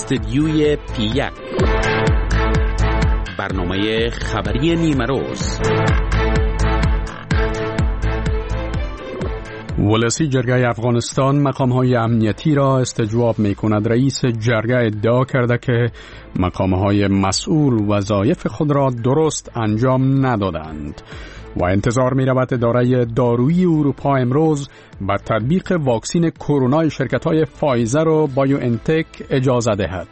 استدیوی P1 برنامه خبری نیمه روز. ولسی جرگه افغانستان مقام‌های امنیتی را استجواب می‌کند. رئیس جرگه ادعا کرده که مقام‌های مسئول وظایف خود را درست انجام ندادند و انتظار می‌رود اداره دارویی اروپا امروز به تطبیق واکسن کرونا شرکت‌های فایزر و بایو انتک اجازه دهد.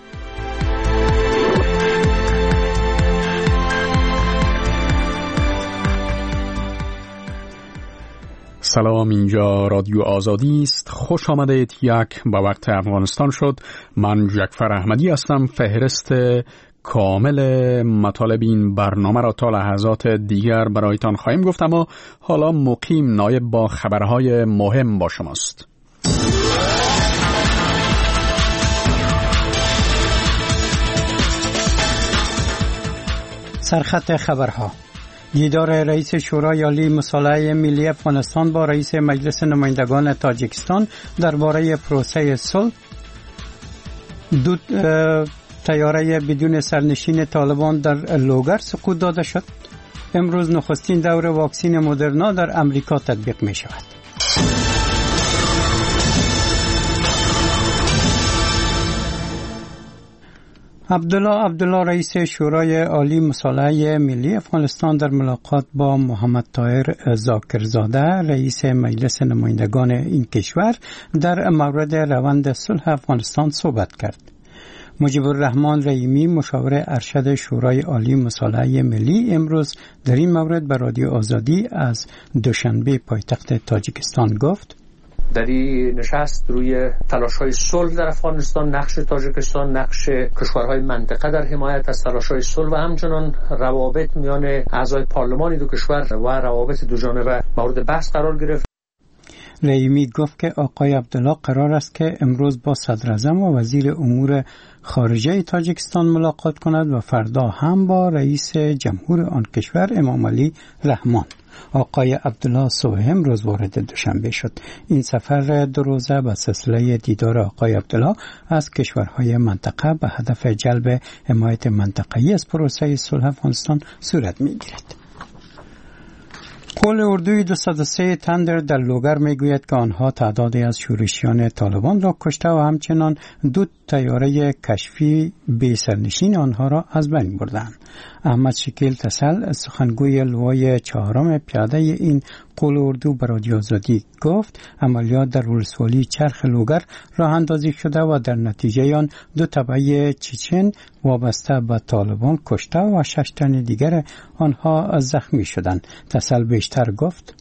سلام، اینجا رادیو آزادی است. خوش آمدید. یک به وقت افغانستان شد. من جعفر احمدی هستم. فهرست کامل مطالب این برنامه را تا لحظات دیگر برایتان خواهیم گفت، اما حالا مقیم نایب با خبرهای مهم با شماست. سرخط خبرها: دیدار رئیس شورای عالی مصالحه ملی افغانستان با رئیس مجلس نمایندگان تاجیکستان درباره پروسه صلح. دو طیاره بدون سرنشین طالبان در لوگر سقوط داده شد. امروز نخستین دور واکسن مدرنا در امریکا تطبیق می شود. عبدالله رئیس شورای عالی مصالحه ملی افغانستان در ملاقات با محمد طاهر ذاکرزاده رئیس مجلس نمایندگان این کشور در مورد روند صلح افغانستان صحبت کرد. مجیب الرحمن رحیمی مشاور ارشد شورای عالی مصالحه ملی امروز در این مورد به رادیو آزادی از دوشنبه پایتخت تاجیکستان گفت: در این نشست روی تلاش‌های صلح در افغانستان، نقش تاجیکستان، نقش کشورهای منطقه در حمایت از تلاش‌های صلح و همچنان روابط میان اعضای پارلمان دو کشور و روابط دو جانبه مورد بحث قرار گرفت. رحیمی گفت که آقای عبدالله قرار است که امروز با صدر اعظم و وزیر امور خارجه تاجیکستان ملاقات کند و فردا هم با رئیس جمهور آن کشور امام علی رحمان. آقای عبدالله صبح امروز وارد دوشنبه شد. این سفر دو روزه به سلسله دیدار آقای عبدالله از کشورهای منطقه به هدف جلب حمایت منطقه‌ای از پروسه صلح افغانستان صورت می‌گیرد. قول اردوی 203 تندر در لوگر میگوید که آنها تعدادی از شورشیان طالبان را کشته و همچنان دو طیاره کشفی بی سرنشین آنها را از بین بردند. احمد شکیل تسل سخنگوی لوای چهارم پیاده این قول اردو به رادیو آزادی گفت عملیات در ولسوالی چرخ لوگر راه اندازی شده و در نتیجه آن دو تبعه چچن وابسته به طالبان کشته و 6 تن دیگر آنها زخمی شدند. تسل بیشتر گفت: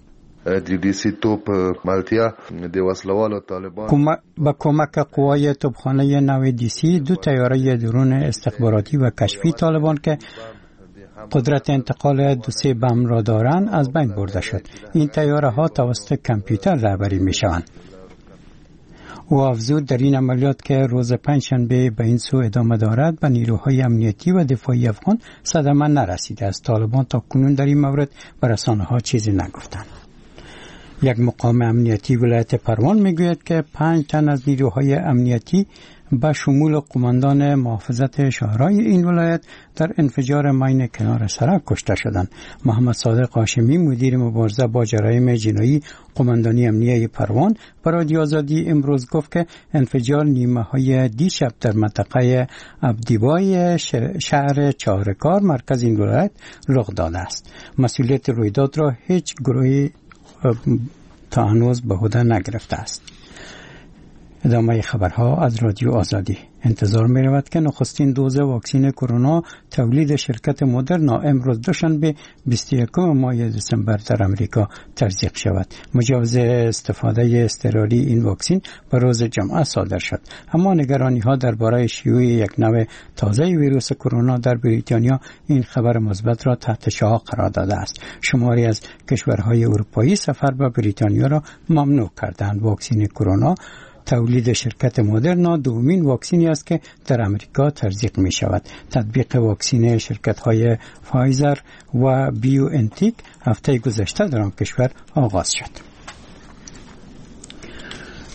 با کمک قوای توپخانه نو دیسی دو طیاره درون استخباراتی و کشفی طالبان که قدرت انتقال 2 بم را دارند از بین برده شد. این طیاره ها توسط کامپیوتر رهبری می شوند. او افزود در این عملیات که روز پنجشنبه به این سو ادامه دارد به نیروهای امنیتی و دفاعی افغان صدمه نرسیده است. طالبان تا کنون در این مورد به رسانه‌ها چیزی نگفتند. یک مقام امنیتی ولایت پروان میگوید که 5 تن از نیروهای امنیتی به شمول قماندان محافظت شهرهای این ولایت در انفجار ماین کنار سرک کشته شدند. محمد صادق هاشمی مدیر مبارزه با جرایم جنایی قماندانی امنیتی پروان به رادیو آزادی امروز گفت که انفجار نیمه‌های دیشب در منطقه عبدیبای شهر چهارکار مرکز این ولایت رخ داده است. مسئولیت رویداد را هیچ گروهی تا هنوز به عهده نگرفته است. ادامه خبرها از رادیو آزادی. انتظار می رود که نخستین دوز واکسن کرونا تولید شرکت مدرنا امروز دوشنبه 21 ماه دسامبر در امریکا تزریق شود. مجوز استفاده اضطراری این واکسن به روز جمعه صادر شد، اما نگرانی ها درباره شیوع یک نوع تازه ویروس کرونا در بریتانیا این خبر مثبت را تحت شعاع قرار داده است. شماری از کشورهای اروپایی سفر به بریتانیا را ممنوع کردند. واکسن کرونا تولید شرکت مدرنا دومین واکسنی است که در امریکا تزریق می شود. تطبیق واکسن شرکت های فایزر و بیو انتیک هفته گذشته در آن کشور آغاز شد.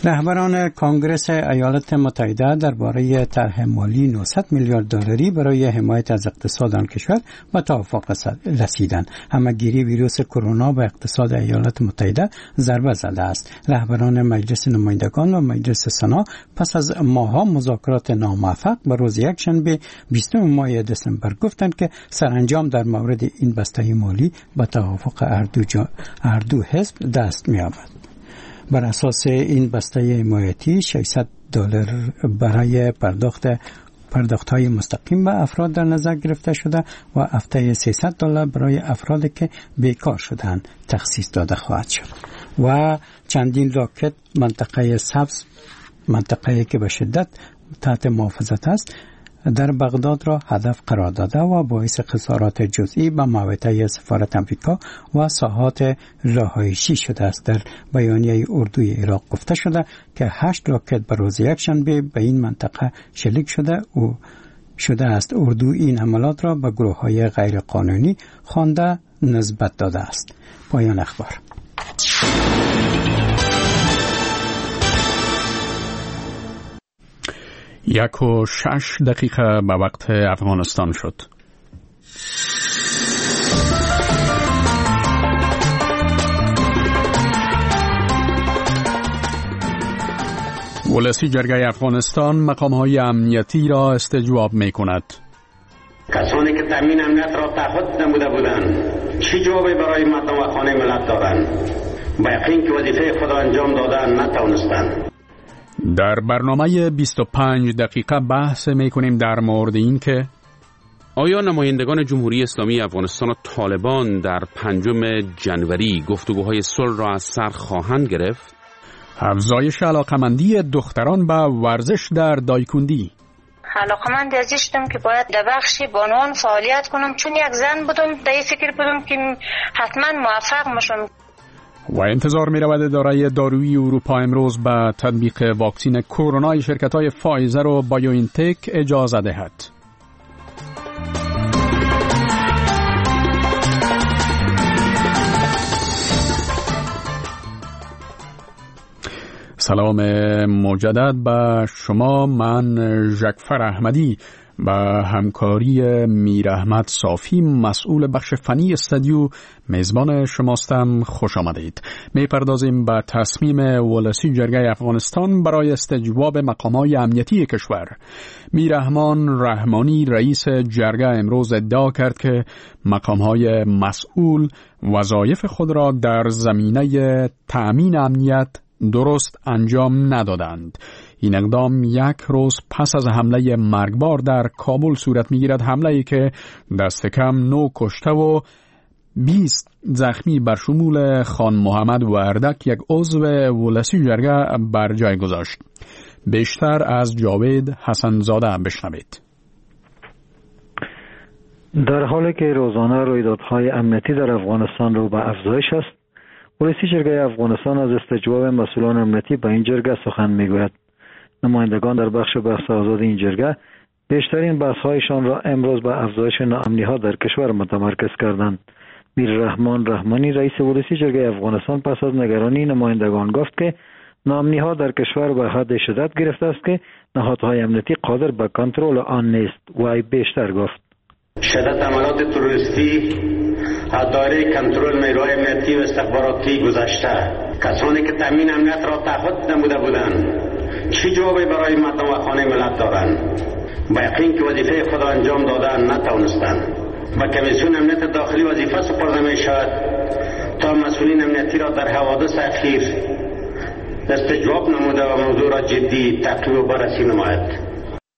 رهبران کانگرس ایالات متحده درباره طرح مالی 900 میلیارد دلاری برای حمایت از اقتصاد آن کشور به توافق رسیدند. همه‌گیری ویروس کرونا به اقتصاد ایالات متحده ضربه زده است. رهبران مجلس نمایندگان و مجلس سنا پس از ماه‌ها مذاکرات ناموفق به روز یکشنبه 20 ماه دسامبر گفتند که سرانجام در مورد این بسته مالی به توافق هر دو حزب دست می‌یابد. بر اساس این بسته حمایتی $600 برای پرداخت‌های مستقیم به افراد در نظر گرفته شده و هفته $300 برای افرادی که بیکار شدند تخصیص داده خواهد شد. و چندین راکت منطقه سبز، منطقه‌ای که به شدت تحت محافظت است، در بغداد را هدف قرار داده و باعث خسارات جزئی به محوطه سفارت آمریکا و ساحات رهایشی شده است. در بیانیه اردوی عراق گفته شده که 8 راکت به روز یکشنبه به این منطقه شلیک شده است. اردو این حملات را به گروه‌های غیر قانونی خوانده نسبت داده است. پایان اخبار. 1:06 به وقت افغانستان شد. ولسی جرگه افغانستان مقام‌های امنیتی را استجواب می‌کند. کسانی که تامین امنیت را تعهد نموده بودند چه جوابی برای مردم و خانه ملت دارند؟ با یقین که وظیفه خود را انجام دادن نتوانستند. در برنامه 25 دقیقه بحث می‌کنیم در مورد این که آیا نمایندگان جمهوری اسلامی افغانستان و طالبان در 5 جنوری گفتگوهای صلح را از سر خواهند گرفت؟ افزایش علاقمندی دختران به ورزش در دایکندی. علاقمند ازش شدم که باید در بخش بانوان فعالیت کنم، چون یک زن بودم، در فکر بودم که حتما موفق میشم. و انتظار می رود اداره دارویی اروپا امروز به تطبیق واکسن کرونا شرکت‌های فایزر و بایوانتک اجازه دهد. سلام مجدد به شما. من جعفر احمدی با همکاری میر احمد صافی مسئول بخش فنی استودیو میزبان شماستم. خوش آمدید. میپردازیم به تصمیم ولسی جرگه افغانستان برای استجواب مقام‌های امنیتی کشور. میرحمان رحمانی رئیس جرگه امروز ادعا کرد که مقام‌های مسئول وظایف خود را در زمینه تأمین امنیت درست انجام ندادند. این اقدام یک روز پس از حمله مرگبار در کابل صورت می‌گیرد، حمله‌ای که دست کم 9 کشته و 20 زخمی بر شمول خان محمد وردک یک عضو ولسی جرگه بر جای گذاشت. بیشتر از جاوید حسن‌زاده بشنوید. در حالی که روزانه رویدادهای امنیتی در افغانستان رو به افزایش است، ولسی جرگه افغانستان از استجواب مسئولان امنیتی به این جرگه سخن میگوید. نمایندگان در بخش بحث آزاد این جرگه بیشترین بحث‌هایشان را امروز به افزایش ناامنی‌ها در کشور متمرکز کردند. میررحمان رحمانی رئیس ولسی جرگه افغانستان پس از نگرانی نمایندگان گفت که ناامنی‌ها در کشور به حد شدت گرفته است که نهادهای امنیتی قادر به کنترل آن نیست. و بیشتر گفت شدت عملات تروریستی از دایره کنترل نیروهای امنیتی و استخباراتی گذشته. کسانی که تامین امنیت را تعهد نموده بودند چه جوابی برای مردم و خانه ملت دارند؟ با یقین که وظیفه خود را انجام دادن نتوانستند. با کمیسیون امنیت داخلی وظیفه سپرده می شود تا مسئولین امنیتی را در حوادث اخیر استجواب نموده و موضوع را جدی تعقیب و بررسی نماید.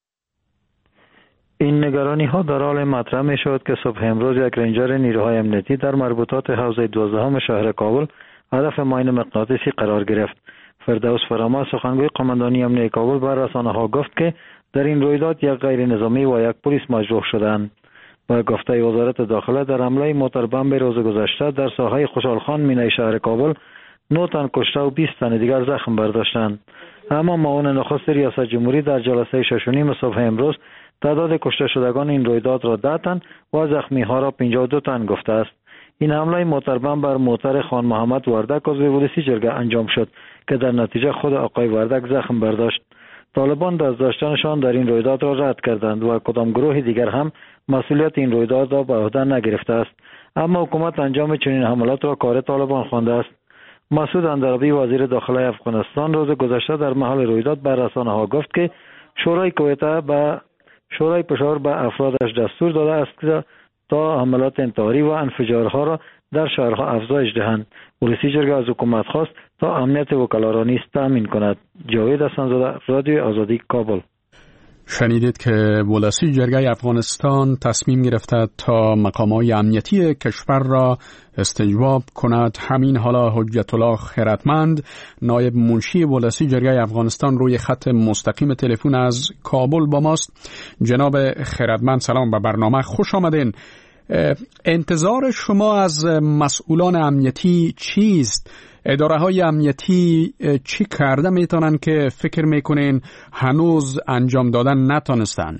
این نگرانی ها در حال مطرح می شود که صبح امروز یک رنجر نیروهای امنیتی در مربوطات حوزه 12 شهر کابل هدف ماین مغناطیسی قرار گرفت. فردوس فرما سخنگوی قماندانی امنیتی کابل بر رسانه‌ها گفت که در این رویداد یک غیر نظامی و یک پلیس مجروح شدند. و گفته وزارت داخله در حمله موتر بمب روز گذشته در ساحه خوشحالخان مینای شهر کابل 9 تن کشته و 20 تن دیگر زخم برداشتند. اما معاون نخست ریاست جمهوری در جلسه 6:30 صبح امروز تعداد کشته شدگان این رویداد را 10 تن و زخمی ها را 52 تن گفته است. این حمله موتر بمب بر موتر خان محمد وردک عضو ولسی جرگه انجام شد که در نتیجه خود آقای وردک زخم برداشت. طالبان دستداشتنشان در این رویداد را رد کردند و کدام گروه دیگر هم مسئولیت این رویداد را به عهده نگرفته است، اما حکومت انجام چنین حملات را کار طالبان خوانده است. مسعود اندرابی وزیر داخله افغانستان روز گذشته در محل رویداد به رسانه‌ها گفت که شورای کویته به شورای پشاور به افرادش دستور داده است که تا حملات انتحاری و انفجارها را در شهرها افزایش دهند. پلیسی جرگه از حکومت خواست تا امنیت وکلا را نیز تامین کند. جاوید حسن‌زاده، رادیو آزادی، کابل. شنیدید که ولسی جرگه افغانستان تصمیم گرفته تا مقامات امنیتی کشور را استجواب کند. همین حالا حجت الله خیرتمند، نایب منشی ولسی جرگه افغانستان، روی خط مستقیم تلفن از کابل با ماست. جناب خیرتمند سلام به برنامه، خوش آمدین. انتظار شما از مسئولان امنیتی چیست؟ اداره های امنیتی چی کرده میتونن که فکر میکنین هنوز انجام دادن نتونستن؟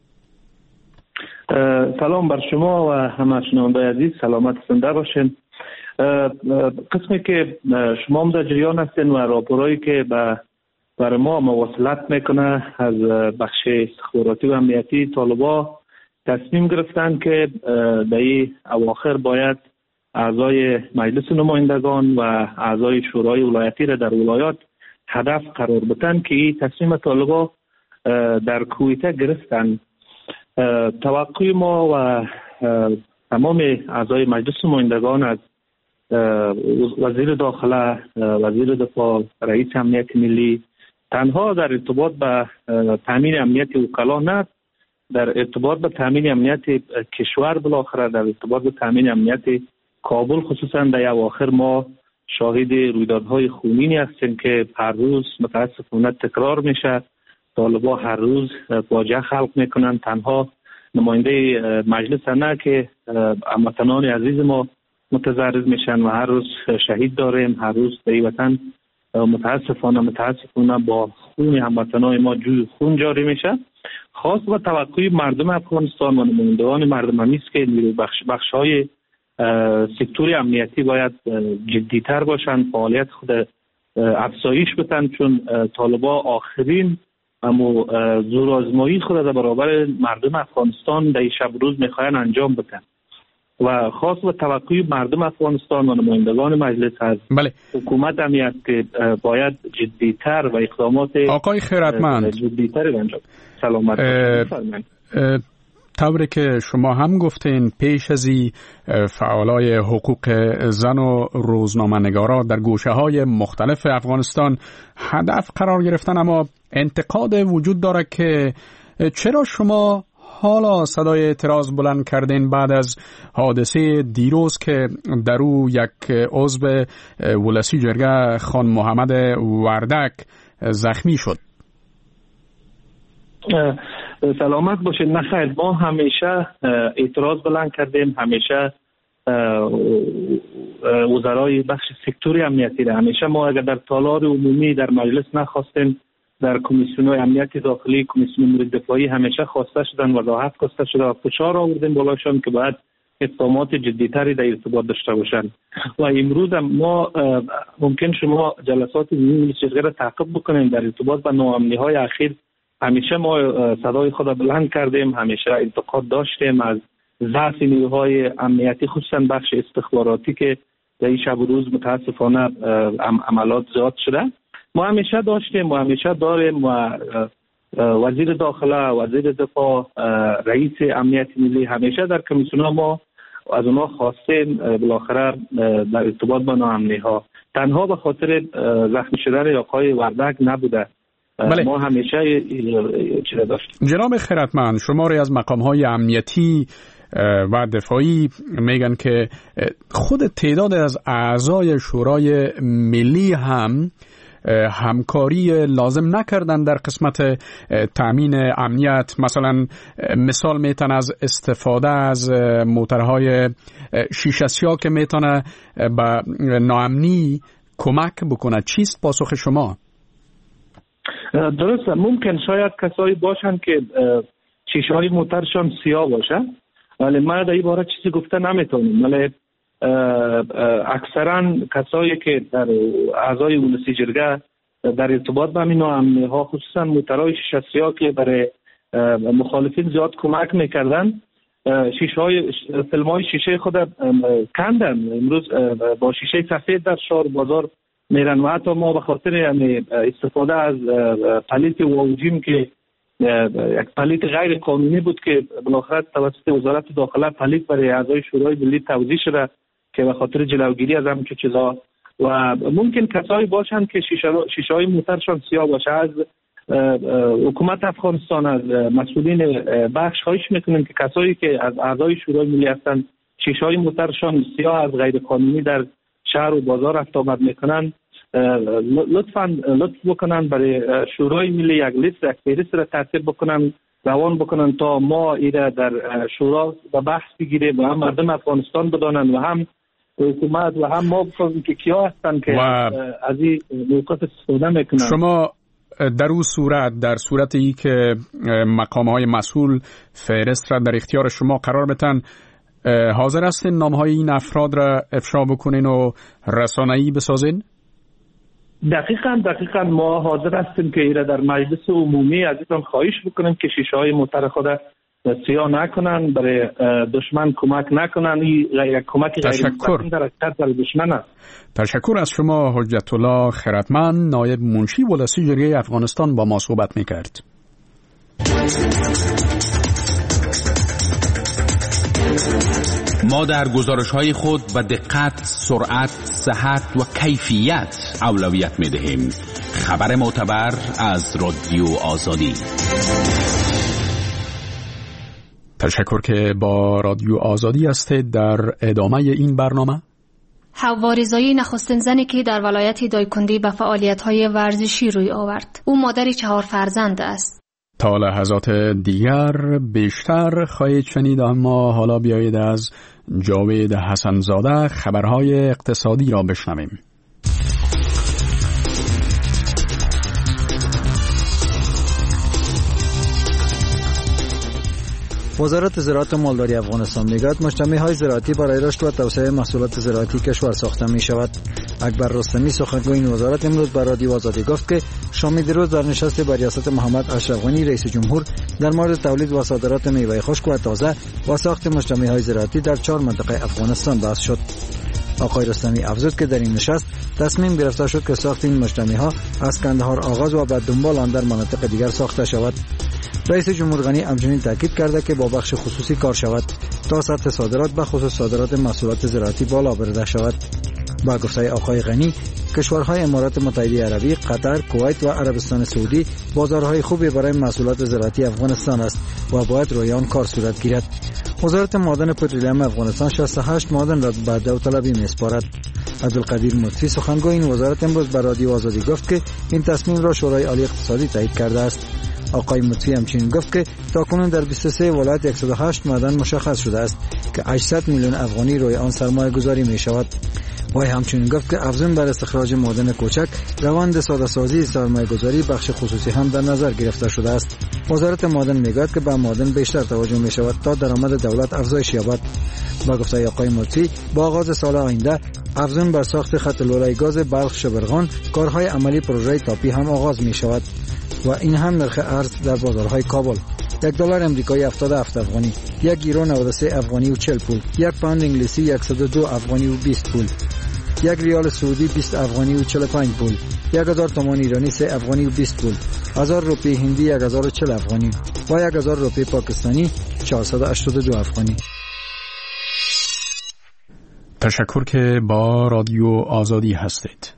سلام بر شما و همه شنوندگان عزیز، سلامت زنده باشین. قسمی که شما هم در جریان هستین و راپورایی که برای ما مواصلت میکنه از بخش استخباراتی و امنیتی، طالبا تصمیم گرفتن که در این اواخر باید اعضای مجلس نمایندگان و اعضای شورای ولایتی را در ولایات هدف قرار بدن که این تصمیم طالبا در کویته گرفتن. توقع ما و تمام اعضای مجلس نمایندگان از وزیر داخله، وزیر دفاع، رئیس امنیت ملی، تنها در ارتباط به تامین امنیت وکلا نه، در ارتباط به تامین امنیت کشور، بالاخره در ارتباط به تامین امنیت کابل، خصوصا در اواخر ما شاهد رویدادهای خونینی هستیم که هر روز متاسفانه تکرار میشه. طالبا هر روز فاجعه خلق میکنن. تنها نماینده مجلس نه که هموطنان عزیز ما متضرر میشن و هر روز شهید داریم. هر روز در وطن متاسفانه با خون هموطنان ما جوی خون جاری میشه. خاص و توقع مردم افغانستان و نمایندگان مردم است که بخش‌های سکتور امنیتی باید جدیتر باشند، فعالیت خود افزایش بدن، چون طالبا آخرین اما زورآزمایی خود در برابر مردم افغانستان در شب روز میخواین انجام بدن و خاص و توقع مردم افغانستان و نمایندگان مجلس از حکومت امنیت که باید جدیتر و اقدامات آقای خیرتمند جدیتر انجام. سلامت طوری که شما هم گفتین، پیش از این فعالای حقوق زن و روزنامه‌نگارا در گوشه‌های مختلف افغانستان هدف قرار گرفتن، اما انتقاد وجود داره که چرا شما حالا صدای اعتراض بلند کردین بعد از حادثه دیروز که در او یک عضو ولسی جرگه خان محمد وردک زخمی شد؟ سلامت باشید. نخیر، ما همیشه اعتراض بلند کردیم، همیشه وزرای بخش سکتوری امنیتی را همیشه ما اگر در تالار عمومی در مجلس نخواستیم، در کمیسیون امنیت داخلی، کمیسیون امور دفاعی همیشه خواسته شدن، وضاحت خواسته شده و فشار آوردیم بالاشان که باید اقدامات جدیتری در ارتباط داشته باشند. و امروز ما ممکن شما جلسات مجلس را تعقیب بکنید در ارتباط با ناامنی‌های اخیر. همیشه ما صدای خود بلند کردیم، همیشه انتقاد داشتیم از ضعف نیروهای امنیتی، خصوصا بخش استخباراتی که در این شب و روز متاسفانه عملات زیاد شده. ما همیشه داشتیم و همیشه داریم و وزیر داخله، وزیر دفاع، رئیس امنیت ملی همیشه در کمیسیون ما از اونها خواستیم بالاخره در ارتباط با ناامنی‌ها، تنها به خاطر زخمی شدن آقای وردک نبوده. بله. ما همیشه چیزا داشتیم. جناب خیرتمند، شماری از مقام‌های امنیتی و دفاعی میگن که خود تعداد از اعضای شورای ملی هم همکاری لازم نکردن در قسمت تامین امنیت. مثلا مثال میتونه از استفاده از موترهای شیشه سیاه که میتونه به ناامنی کمک بکنه. چیست پاسخ شما؟ درسته، ممکن شاید کسایی باشن که شیشه های موترشان سیاه باشه، ولی ما در این باره چیزی گفته نمیتونیم. ولی اکثرا کسایی که در اعضای اولسی جرگه در ارتباط با این ناامنی ها، خصوصا موترهای شیشه سیاه که برای مخالفین زیاد کمک میکردن، فیلم های شیشه خود کندن. امروز با شیشه سفید در شهر بازار میرن و حتی ما به خاطر استفاده از پلیت واوجیم که یک پلیت غیر قانونی بود که بالاخره توسط وزارت داخله پلیت برای اعضای شورای ملی توزیع شده که به خاطر جلوگیری از همین چیزا، و ممکن کسایی باشن که شیشه های موترشان سیاه باشه. از حکومت افغانستان، از مسئولین بخش خواهش میکنیم که کسایی که از اعضای شورای ملی هستند شیشه های موترشان سیاه از غیر قانونی در شهر و بازار رفت آمد میکنن، لطف بکنن برای شورای ملی یک لیست، یک فهرست را ترتیب بکنن، روان بکنن تا ما ایره در شورا و بحث بگیریم و هم مردم افغانستان بدانن و هم حکومت و هم ما بفهمیم که کیا هستن که از این موقف استفاده میکنن. شما در اون صورت، در صورتی که مقام‌های مسئول فهرست را در اختیار شما قرار بدن، حاضر هستین نام‌های این افراد را افشا بکنین و رسانه‌ای بسازین؟ دقیقاً ما حاضر هستیم که ایره در مجلس عمومی ازتون خواهش بکنیم که شیشه های موتر خود سیاه نکنن، برای دشمن کمک نکنن. یک کمک غیر مستقیم در دشمن است. تشکر از شما حجت الله خردمند، نایب منشی ولسی جرگه افغانستان با ما صحبت میکرد. ما در گزارش‌های خود به دقت، سرعت، صحت و کیفیت اولویت می‌دهیم. خبر معتبر از رادیو آزادی. تشکر که با رادیو آزادی هستید. در ادامه این برنامه حوا رضایی نخستین زنی که در ولایت دایکندی به فعالیت‌های ورزشی روی آورد. او مادر 4 فرزند است. تا لحظات دیگر بیشتر خواهید شنید، اما حالا بیایید از جاوید حسنزاده خبرهای اقتصادی را بشنویم. وزارت زراعت و مالداری افغانستان میگوید مجتمع‌های زراعتی برای رشد و توسعه محصولات زراعتی کشور ساخته می شود. اکبر رستمی سخنگوی این وزارت امروز به رادیو آزادی گفت که شام دیروز در نشست با ریاست محمد اشرف غنی رئیس جمهور در مورد تولید و صادرات میوه خشک و تازه و ساخت مجتمع‌های زراعتی در 4 منطقه افغانستان بحث شد. آقای رستمی افزود که در این نشست تصمیم گرفته شد که ساخت این مجتمع‌ها از کندهار آغاز و بعد دنبال آن در مناطق دیگر ساخته شود. رئیس جمهور غنی همچنین تاکید کرده که با بخش خصوصی کار شود تا سطح صادرات به خصوص صادرات محصولات زراعتی بالا برده شود. با گفته آقای غنی، کشورهای امارات متحده عربی، قطر، کویت و عربستان سعودی بازارهای خوبی برای محصولات زراعتی افغانستان است و باید روی آن کار صورت گیرد. وزارت معدن پترولیوم افغانستان 68 معدن را به داوطلبی می‌سپارد. عبدالقدیر مطفی سخنگوی این وزارت امروز به رادیو آزادی گفت که این تصمیم را شورای عالی اقتصادی تایید کرده است. آقای مطفی همچنین گفت که تاکنون در 23 ولایت 108 معدن مشخص شده است که 800 میلیون افغانی روی آن سرمایه گذاری می شود. وی همچنین گفت که افزون بر استخراج معدن کوچک، روند ساده سازی سرمایه گذاری بخش خصوصی هم در نظر گرفته شده است. وزارت معدن میگوید که به معدن بیشتر توجه می شود تا درآمد دولت افزایش یابد. با گفته آقای مطفی، با آغاز سال آینده افزون بر ساخت خط لولای گاز بلخ شبرغان، کارهای عملی پروژه تاپی هم آغاز می شود و این هم نرخ ارز در بازارهای کابل. $1 امریکایی 77 افغانی، 1 یورو 93 افغانی و 40 پول، 1 پوند انگلیسی 102 افغانی و 20 پول، 1 ریال سعودی 20 افغانی و 45 پول، 1000 تومان ایرانی 3 افغانی و 20 پول، 1000 روپیه هندی 1040 افغانی و 1000 روپیه پاکستانی 482 افغانی. تشکر که با رادیو آزادی هستید.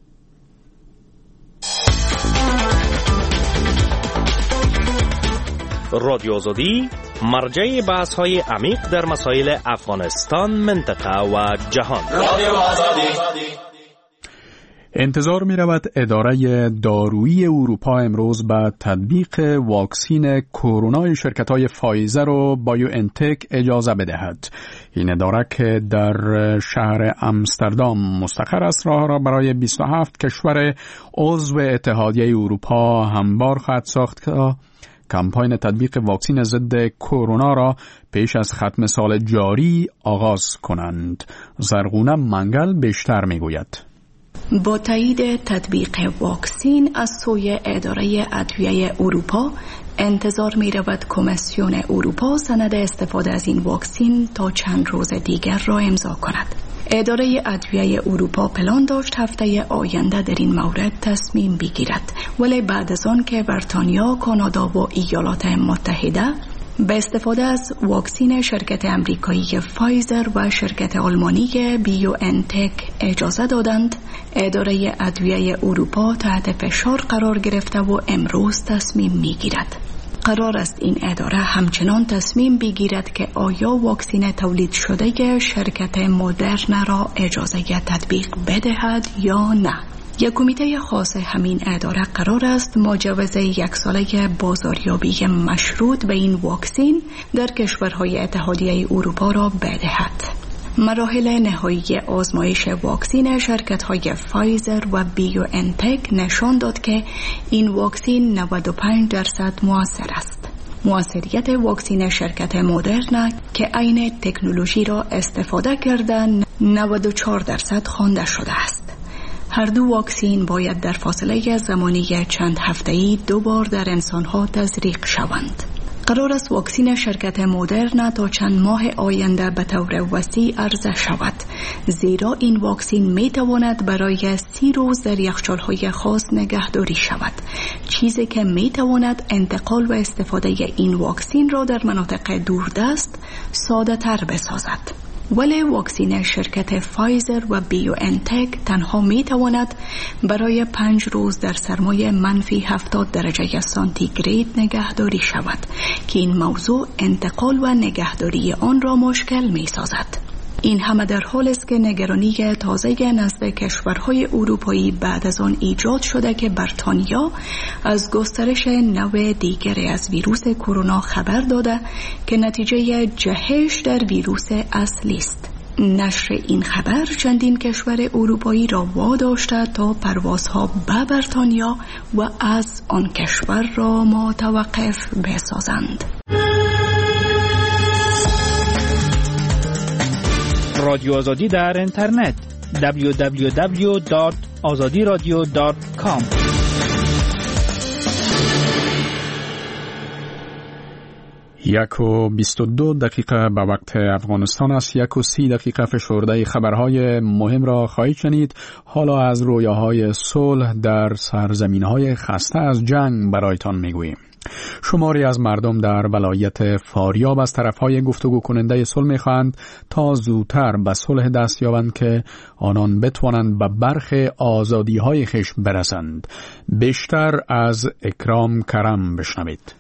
رادیو آزادی مرجع بحث‌های عمیق در مسائل افغانستان، منطقه و جهان. رادیو آزادی. انتظار می رود اداره دارویی اروپا امروز به تطبیق واکسین کرونا شرکت‌های فایزر و بایو انتک اجازه بدهد. این اداره که در شهر امستردام مستقر است، راه را برای 27 کشور عضو اتحادیه اروپا هموار خواهد ساخت کمپاین تطبیق واکسن ضد کرونا را پیش از ختم سال جاری آغاز کنند. زرغونه منگل بیشتر میگوید. با تایید تطبیق واکسن از سوی اداره ادویه اروپا، انتظار می رود کمیسیون اروپا سند استفاده از این واکسن تا چند روز دیگر را امضا کند. اداره ادویه اروپا پلان داشت هفته آینده در این مورد تصمیم بگیرد، ولی بعد از آن که بریتانیا، کانادا و ایالات متحده به استفاده از واکسن شرکت امریکایی فایزر و شرکت آلمانی بیو انتک اجازه دادند، اداره ادویه اروپا تحت فشار قرار گرفته و امروز تصمیم میگیرد. قرار است این اداره همچنان تصمیم بگیرد که آیا واکسن تولید شده شرکت مدرن را اجازه تطبیق بدهد یا نه. یک کمیته خاص همین اداره قرار است مجوز 1 ساله بازاریابی مشروط به این واکسن در کشورهای اتحادیه اروپا را بدهد. مراحل نهایی آزمایش واکسن شرکت‌های فایزر و بیو انتک نشان داد که این واکسن 95% مؤثر است. مؤثریت واکسن شرکت مدرن که عین تکنولوژی را استفاده کردن 94% خوانده شده است. هر دو واکسن باید در فاصله زمانی چند هفته‌ای 2 بار در انسان‌ها تزریق شوند. قرار است واکسن شرکت مدرن تا چند ماه آینده به طور وسیع عرضه شود، زیرا این واکسن می تواند برای 30 روز در یخچال‌های خاص نگهداری شود، چیزی که می تواند انتقال و استفاده این واکسن را در مناطق دوردست ساده تر بسازد. ولی واکسن شرکت فایزر و بیو انتک تنها می تواند برای 5 روز در سرمای -70 درجه سانتیگراد نگهداری شود که این موضوع انتقال و نگهداری آن را مشکل می سازد. این همه در حال است که نگرانی تازه نزد کشورهای اروپایی بعد از آن ایجاد شده که بریتانیا از گسترش نوع دیگری از ویروس کرونا خبر داده که نتیجه جهش در ویروس اصلی است. نشر این خبر چندین کشور اروپایی را واداشته تا پروازها به بریتانیا و از آن کشور را متوقف بسازند. رادیو آزادی در اینترنت www.azadiradio.com 1:22 دقیقه به وقت افغانستان است. 1:30 دقیقه فشرده خبرهای مهم را خواهید شنید. حالا از رویاهای صلح در سرزمینهای خسته از جنگ برایتان میگوییم. شماری از مردم در ولایت فاریاب از طرفهای گفتگو کننده صلح میخواهند تا زودتر به صلح دست یابند که آنان بتوانند به برخی آزادی‌های خویش برسند. بیشتر از اکرام کرم بشنوید.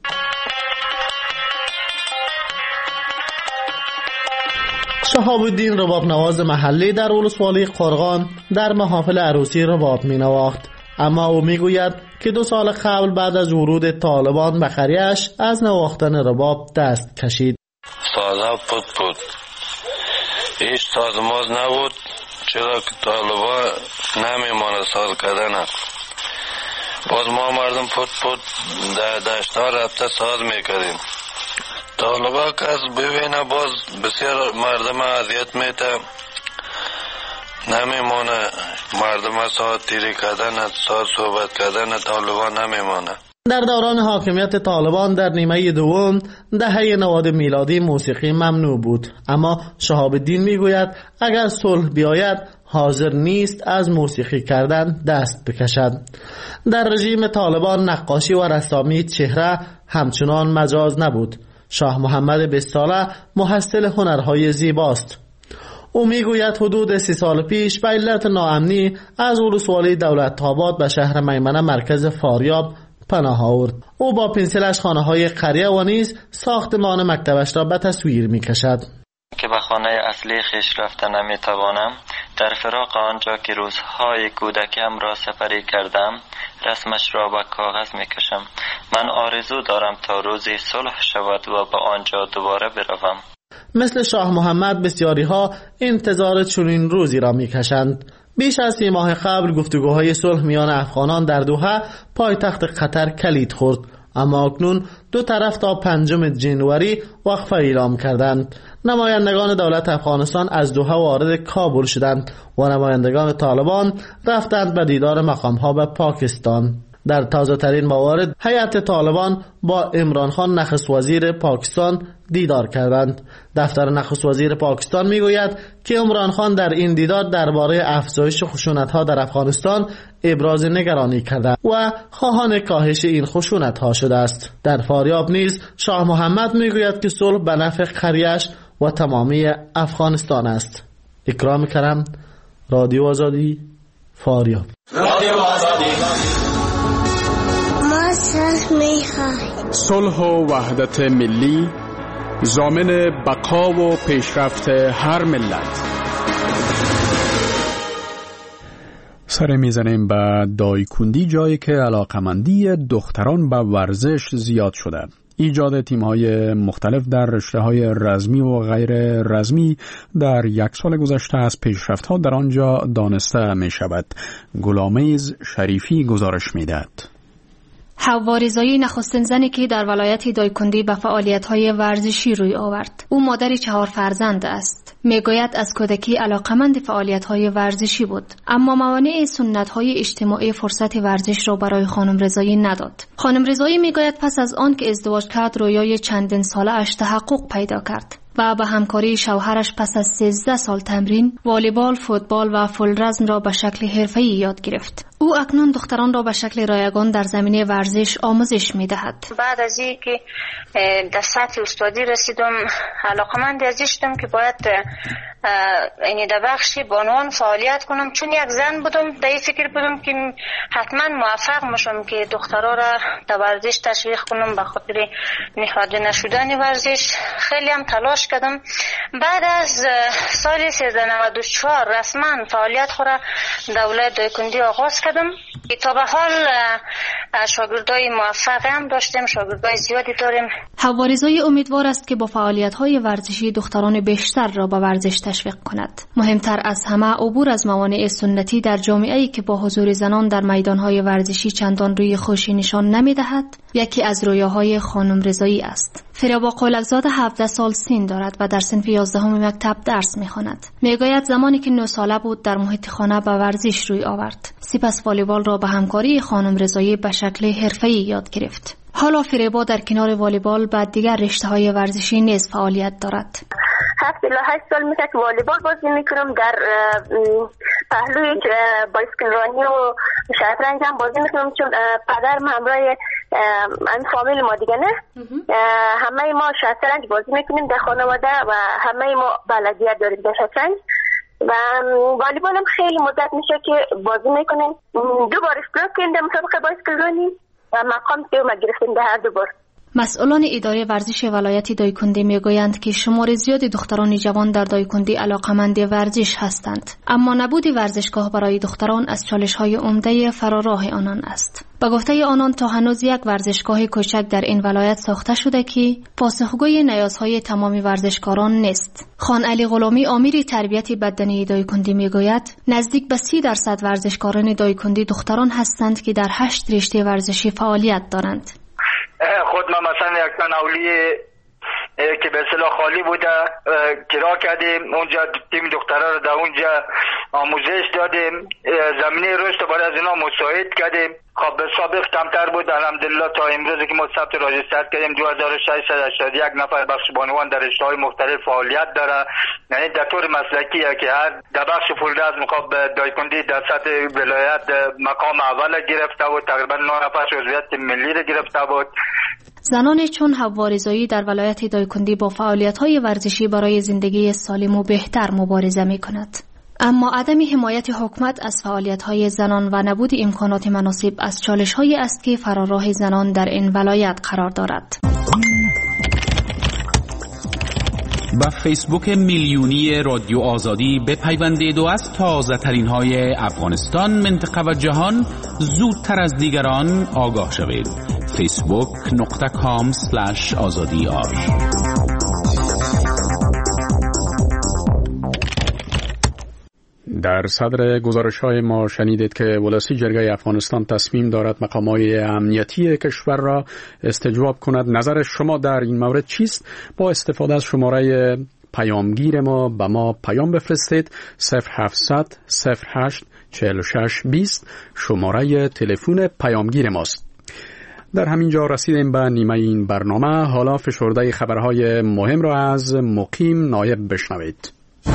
شهاب الدین رباب نواز محلی در ولسوالی قرغان در محافل عروسی رباب می نواخت، اما او می گوید که 2 سال قبل بعد از ورود طالبان به قریه‌اش از نواختن رباب دست کشید. سازه بود هیچ سازماز نبود، چرا که طالبان نمیمانه ساز کردن. باز ما مردم پود در دشتا رفته ساز میکردیم. طالبان کس ببینه باز بسیار مردم اذیت میته، نمیمانه مردم ساز تیری کردن، ساز صحبت کردن طالبان نمیمانه. در دوران حاکمیت طالبان در نیمه دوم دهه 90 میلادی موسیقی ممنوع بود، اما شهاب الدین میگوید اگر صلح بیاید حاضر نیست از موسیقی کردن دست بکشد. در رژیم طالبان نقاشی و رسامی چهره همچنان مجاز نبود. شاه محمد 20 ساله محصل هنرهای زیباست. او میگوید حدود 30 سال پیش به علت ناامنی از ولسوالی دولت‌آباد به شهر میمنه مرکز فاریاب پناه آورد. او با پنسلش خانه‌های قریه و نیز ساختمان مکتبش را به تصویر می‌کشد. که به خانه اصلی خویش رفته نمی‌توانم، در فراق آنجا که روزهای کودکیم را سپری کردم رسمش را به کاغذ می‌کشم. من آرزو دارم تا روزی صلح شود و به آنجا دوباره بروم. مثل شاه محمد بسیاری ها انتظار چنین روزی را می‌کشند. بیش از 3 ماه قبل گفتگوهای صلح میان افغانان در دوحه پایتخت قطر کلید خورد، اما اکنون دو طرف تا 5 جنوری وقفه اعلام کردند. نمایندگان دولت افغانستان از دوحه وارد کابل شدند و نمایندگان طالبان رفتند به دیدار مقام‌ها به پاکستان. در تازه ترین موارد هیئت طالبان با عمران خان نخست وزیر پاکستان دیدار کردند. دفتر نخست وزیر پاکستان میگوید که عمران خان در این دیدار درباره افزایش خشونت‌ها در افغانستان ابراز نگرانی کرده و خواهان کاهش این خشونت‌ها شده است. در فاریاب نیز شاه محمد میگوید که صلح به نفع خریش و تمامی افغانستان است. اکرام کرم، رادیو آزادی، فاریاب. رادیو آزادی. صلح و وحدت ملی ضامن بقا و پیشرفت هر ملت. سر میزنیم به دایکندی، جایی که علاقمندی دختران به ورزش زیاد شده. ایجاد تیم‌های مختلف در رشته‌های رزمی و غیر رزمی در 1 سال گذشته از پیشرفت‌ها در آنجا دانسته می‌شود. غلامیز شریفی گزارش می‌دهد. حوا رضایی نخستین زنی که در ولایت دایکندی به فعالیت‌های ورزشی روی آورد. او مادر 4 فرزند است. میگوید از کودکی علاقمند فعالیت‌های ورزشی بود، اما موانع سنت‌های اجتماعی فرصت ورزش را برای خانم رضایی نداد. خانم رضایی میگوید پس از آن که ازدواج کرد رویای چندین ساله اش تحقق پیدا کرد و به همکاری شوهرش پس از 13 سال تمرین والیبال، فوتبال و فولرزم را به شکل حرفه‌ای یاد گرفت. او اکنون دختران را به شکل رایگان در زمینه ورزش آموزش می‌دهد. بعد از اینکه در سطح استادی رسیدم، علاقمند ازش شدم که باید یعنی در بخش بانوان فعالیت کنم، چون یک زن بودم در این فکر بودم که حتما موفق میشم که دخترها را در ورزش تشویق کنم به خاطر نهاده نشدن ورزش. خیلی هم تلاش کردم. بعد از سال 1394 رسما فعالیت خورا در ولایت دایکندی آغاز کردم. تا به حال شاگردای موفق هم داشتیم، شاگردای زیادی داریم. حوا رضایی امیدوار است که با فعالیت‌های ورزشی دختران بیشتر را به ورزش تشویق کند. مهمتر از همه عبور از موانع سنتی در جامعه‌ای که با حضور زنان در میدان‌های ورزشی چندان روی خوشی نشان نمی‌دهد، یکی از رویاهای خانم رضایی است. فریبا قولکزاده 17 سال سن دارد و در صنف 11 مکتب درس می‌خواند. میگوید زمانی که 9 ساله بود در محیط خانه به ورزش روی آورد. سپس والیبال را به همکاری خانم رضایی به شکل حرفه‌ای یاد گرفت. حالا فریبا در کنار والیبال بعد دیگر رشته‌های ورزشی نیز فعالیت دارد. 7 الی 8 سال میشه که والیبال بازی میکنم، در پهلوی بایسکل رانی و شطرنج هم بازی میکنم، چون پدرم همراه من فامیل ما دیگه نه همه ما شطرنج بازی میکنیم در خانواده و همه ما بلدیت داریم در شطرنج و والیبال هم خیلی مدت میشه که بازی میکنیم. 2 بار اشتراک کردیم در مسابقه بایسکل رانی و مقام دوم گرفتیم در هر 2 بار. مسئولان اداره ورزش ولایت دایکندی میگویند که شمار زیادی دختران جوان در دایکندی علاقمند ورزش هستند، اما نبود ورزشگاه برای دختران از چالش‌های عمده فراراه آنان است. به گفته آنان تا هنوز یک ورزشگاه کوچک در این ولایت ساخته شده که پاسخگوی نیازهای تمام ورزشکاران نیست. خان علی غلامی امیر تربیت بدنی دایکندی میگوید نزدیک به 30% ورزشکاران دایکندی دختران هستند که در 8 رشته ورزشی فعالیت دارند. خود ما مثلا یک تن اولیه که به اصطلاح خالی بوده کرا کردیم، اونجا تیم دخترها رو در اونجا آموزش دادیم، زمینه رشد برای از اینا مساعد کردیم. خب به سابق کمتر بود، الحمدلله تا امروز که ما ثبت راجستر کردیم 2681 نفر بخش بانوان در رشته‌های مختلف فعالیت داره. یعنی در طور مسلکیه که هر در بخش فولرزم خب دایکندی در سطح ولایت مقام اول گرفته بود، تقریبا 9 نفر عضویت ملی رو گرفته بود. زنان چون حوا رضایی در ولایت دایکندی با فعالیت‌های ورزشی برای زندگی سالم و بهتر مبارزه می‌کند. اما عدم حمایت حکومت از فعالیت‌های زنان و نبود امکانات مناسب از چالش‌هایی است که فراراه زنان در این ولایت قرار دارد. با فیسبوک میلیونی رادیو آزادی بپیوندید و از تازه ترین های افغانستان، منطقه و جهان زودتر از دیگران آگاه شوید. facebook.com/azadi.ar. در صدر گزارش‌های ما شنیدید که ولسی جرگه افغانستان تصمیم دارد مقام‌های امنیتی کشور را استجواب کند. نظر شما در این مورد چیست؟ با استفاده از شماره پیامگیر ما به ما پیام بفرستید. 0700 08 46 20 شماره تلفن پیامگیر ماست. در همین جا رسیدیم به نیمه این برنامه. حالا فشرده خبرهای مهم را از مقیم نایب بشنوید.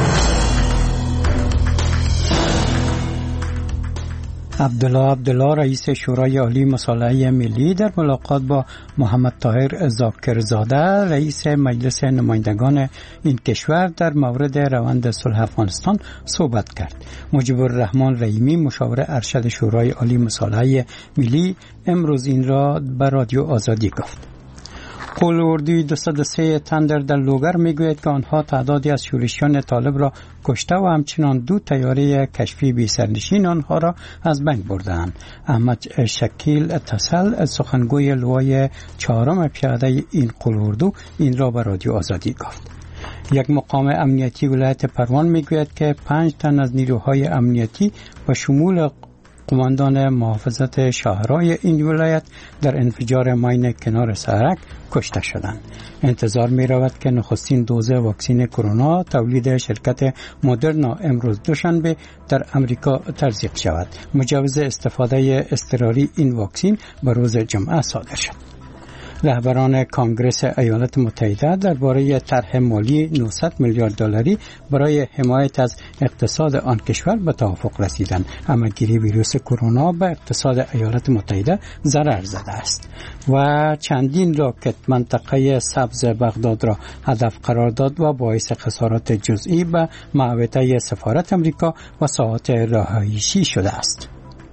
عبدالله رئیس شورای عالی مصالحه ملی در ملاقات با محمد طاهر ذاکرزاده رئیس مجلس نمایندگان این کشور در مورد روند صلح افغانستان صحبت کرد. مجیب الرحمن رحیمی مشاور ارشد شورای عالی مصالحه ملی امروز این را به رادیو آزادی گفت. قول اردوی 203 تندر در لوگر میگوید که آنها تعدادی از شورشیان طالب را کشته و همچنان 2 طیاره کشفی بی سرنشین آنها را از بین بردند. احمد شکیل اتصال سخنگوی لوای 4 پیاده این قول اردو این را به رادیو آزادی گفت. یک مقام امنیتی ولایت پروان میگوید که 5 تن از نیروهای امنیتی و شمول قماندان محافظت شهرهای این ولایت در انفجار ماین کنار سرک کشته شدند. انتظار می رود که نخستین دوز واکسین کرونا تولید شرکت مدرنا امروز دوشنبه در امریکا تزریق شود. مجوز استفاده اضطراری این واکسین به روز جمعه صادر شد. رهبران کانگرس ایالات متحده درباره طرح مالی 900 میلیارد دلاری برای حمایت از اقتصاد آن کشور به توافق رسیدند. همه‌گیری ویروس کرونا به اقتصاد ایالات متحده ضرر زده است و چندین راکت منطقه سبز بغداد را هدف قرار داد و باعث خسارات جزئی به محوطه سفارت امریکا و ساحات رهایشی شده است.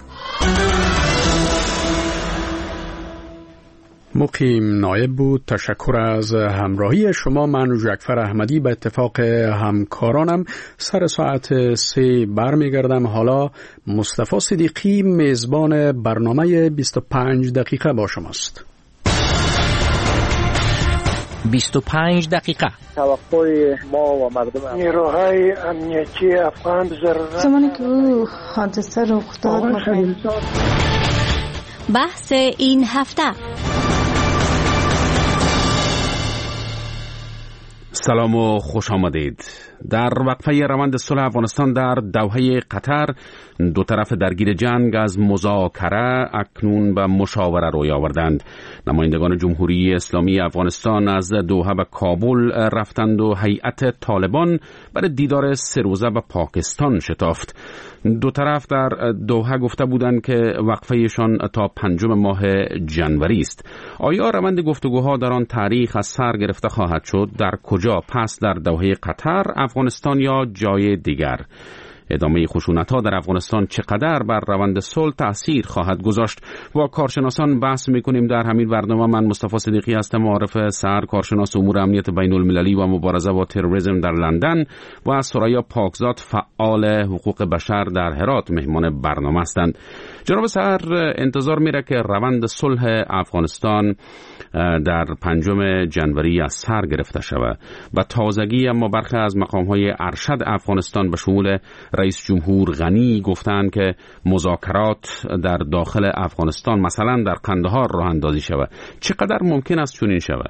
مقیم نایب بود. تشکر از همراهی شما. من جعفر احمدی به اتفاق همکارانم سر ساعت 3 برمیگردم. حالا مصطفی صدیقی میزبان برنامه 25 دقیقه با شماست. 25 دقیقه توقع ما و مردم نیروهای امنیتی افغان زمانی که حادثه رخ داد بحث این هفته. سلام و خوش آمدید. در وقفه روند صلح افغانستان در دوحه قطر 2 طرف درگیر جنگ از مذاکره اکنون به مشاوره روی آوردند. نمایندگان جمهوری اسلامی افغانستان از دوحه به کابل رفتند و هیئت طالبان برای دیدار 3 روزه به پاکستان شتافت. 2 طرف در دوحه گفته بودند که وقفهشان تا 5 ماه جنوری است. آیا روند گفتگوها در آن تاریخ از سر گرفته خواهد شد؟ در کجا؟ پس در دوحه قطر، افغانستان یا جای دیگر؟ ادامه خشونت‌ها در افغانستان چقدر بر روند صلح تأثیر خواهد گذاشت؟ با کارشناسان بحث می‌کنیم در همین برنامه. من مصطفی صدیقی هستم، معارف سر کارشناس امور امنیت بین‌المللی و مبارزه با تروریسم در لندن و از سریا پاکزاد فعال حقوق بشر در هرات مهمان برنامه هستند. جناب سر، انتظار میره که روند صلح افغانستان در 5 جنوری از سر گرفته شود. با تازگی اما برخی از مقام‌های ارشد افغانستان به شمول رئیس جمهور غنی گفتند که مذاکرات در داخل افغانستان مثلا در قندهار راه اندازی شود. چقدر ممکن است چنین شود؟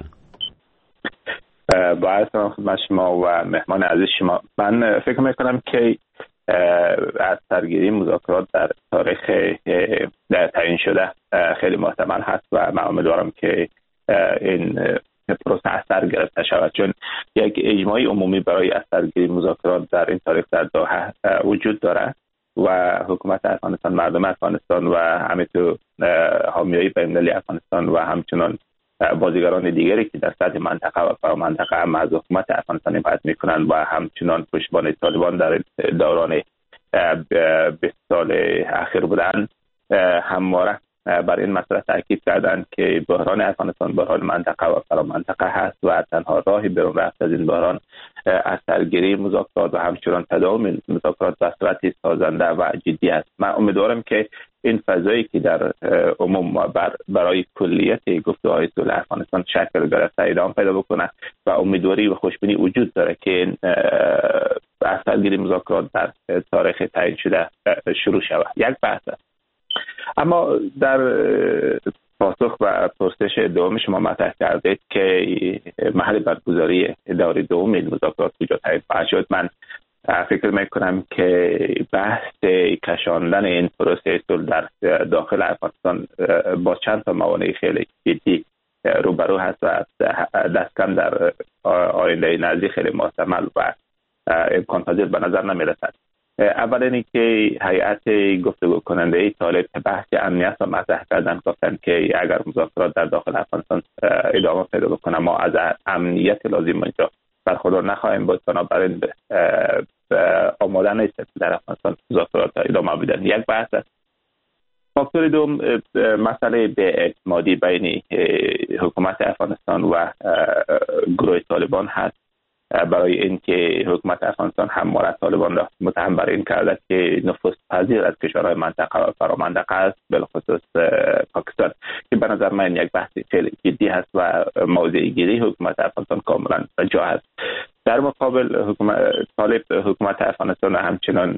با عرض خدمت شما و مهمان عزیز شما، من فکر میکنم که از سرگیری مذاکرات در تاریخ تعیین شده خیلی محتمل هست و من امیدوارم که این پروسه از سر گرفته شود، چون یک اجماعی عمومی برای از سرگیری مذاکرات در این تاریخ در دوحه وجود دارد و حکومت افغانستان، مردم افغانستان و همینطور حامیای بین‌المللی افغانستان و همچنان بازیگران دیگری که در سطح منطقه و فرامنطقه هم از حکومت افغانستان حمایت میکنند و همچنان پشتیبان طالبان در دوران 20 سال اخیر بودند، همواره بر این مسئله تاکید کردند که بحران افغانستان بحران منطقه و فرامنطقه هست و تنها راهی برون رفت از این بحران از سرگیری مذاکرات و همچنان تداوم مذاکرات به صورت سازنده و جدی است. من امیدوارم که این فضایی که در عموم برای کلیت گفتگوهای صلح افغانستان شکل گرفته ادامه پیدا بکنه و امیدواری و خوشبینی وجود داره که از سرگیری مذاکرات در تاریخ تعیین شده شروع شود. یک بحث است. اما در پاسخ و پرسش دوم شما مطرح کردید که محل برگزاری دور دوم این مذاکرات کجا تعیین خواهد شد. من فکر میکنم که بحث کشاندن این پروسه صلح در داخل افغانستان با چند تا موانع خیلی جدی روبرو هست و دست کم در آینده نزدیک خیلی محتمل و امکان پذیر به نظر نمی رسد. اول اینکه هیئت گفتگو کننده طالب بحث امنیت را مطرح کردن، گفتن که اگر مذاکرات در داخل افغانستان ادامه پیدا بکنه ما از امنیت لازم اینجا برخوردار نخواهیم بود، بنابراین آماده نیست در افغانستان مذاکرات ادامه بدن. یک بحث است. فاکتور دوم مسئله بی‌اعتمادی بین حکومت افغانستان و گروه طالبان هست، برای اینکه حکومت افغانستان همواره طالبان را متهم بر این کرده که نفوذ پذیر از کشورهای منطقه و فرامنطقه است، بالخصوص پاکستان، که به نظر من یک بحث خیلی جدی هست و موضع گیری حکومت افغانستان کاملا جا هست. در مقابل حکومت افغانستان همچنان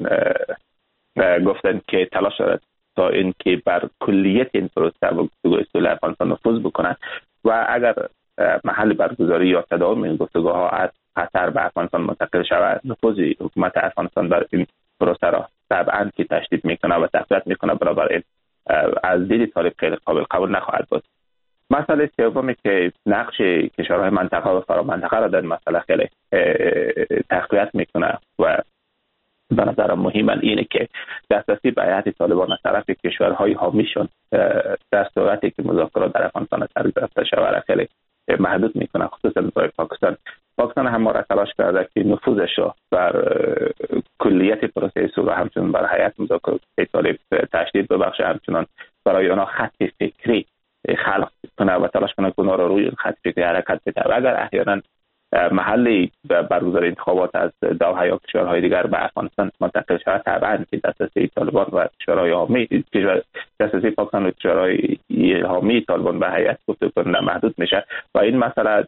گفتن که تلاش دارد تا اینکه بر کلیت این پروسه و گفتگوهای صلح افغانستان نفوذ بکنند و اگر محل برگزاری یا تداوم این گفتگوها از قطر به افغانستان منتقل شود، نفوذ حکومت افغانستان در این پروسه را طبعا که تشدید میکنه و تقویت میکنه، برابر از دید طالب خیلی قابل قبول نخواهد بود. مسئله سومی که نقش کشورهای منطقه و فرامنطقه را در مسئله خیلی تقویت میکنه و به نظر مهم اینه که دسترسی به هیئت طالبان از طرف کشورهای حامیشون در صورتی که مذاکرات در افغانستان سر گرفته شود خیلی محدود میکنه، خصوصا برای پاکستان. پاکستان همواره تلاش کرده که نفوذش را بر کلیت پروسه صلح همچنان بر هیئت مذاکرات طالب تشدید ببخشه، همچنان برای آنها خط فکری خلق کنه و تلاش کنه که اونها را روی خط فکری حرکت بده. و اگر احیانا محلی برگزاری انتخابات از دوحه یا کشورهای دیگر به افغانستان منتقل شود، طبعا که دسترسی طالبان و کشورهای حامی دسترسی پاکستان و کشورهای حامی طالبان به هیئت گفتگو کننده محدود میشه و این مسئله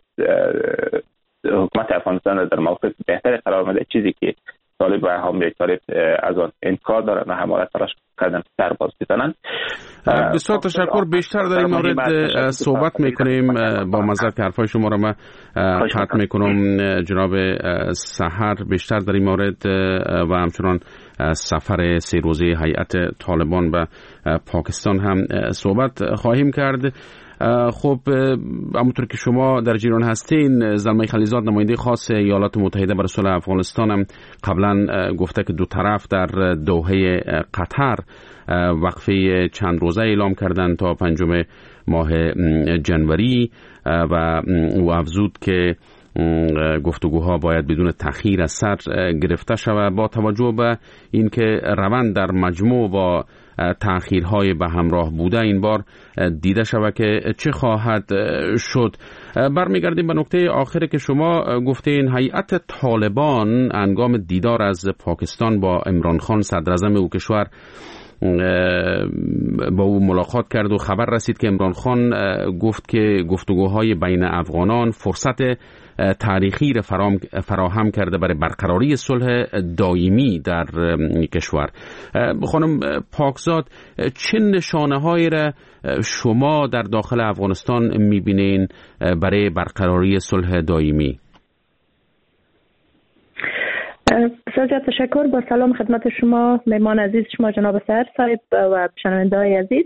حکومت افغانستان در موقف بهتری قرار میده، چیزی که طالب و حامی طالب از آن انکار دارن و همواره تلاش کردن سر باز بزنن. بسیار تشکر. بیشتر در این مورد صحبت میکنیم. با معذرت که حرفای شما را من قطع میکنم. جناب سحر، بیشتر در این مورد و همچنان سفر 3 روزه هیئت طالبان به پاکستان هم صحبت خواهیم کرد. خب همونطور که شما در جریان هستین، زلمه خلیزاد نماینده خاص ایالات متحده برای صلح افغانستان هم قبلا گفته که دو طرف در دوحه قطر وقفه چند روزه اعلام کردند تا 5 ماه جنوری و او افزود که گفتگوها باید بدون تأخیر از سر گرفته شود با توجه به اینکه روند در مجموع با تأخیرهای به همراه بوده این بار دیده شود که چه خواهد شد. برمیگردیم به نکته آخری که شما گفتین. هیئت طالبان هنگام دیدار از پاکستان با عمران خان صدر اعظم او کشور با او ملاقات کرد و خبر رسید که عمران خان گفت که گفتگوهای بین افغانان فرصت تاریخی را فراهم کرده برای برقراری صلح دائمی در کشور. خانم پاکزاد، چه نشانه‌هایی را شما در داخل افغانستان می‌بینین برای برقراری صلح دائمی؟ بسیار تشکر. با سلام خدمت شما مهمان عزیز شما جناب سحر صاحب و شنونده‌های عزیز.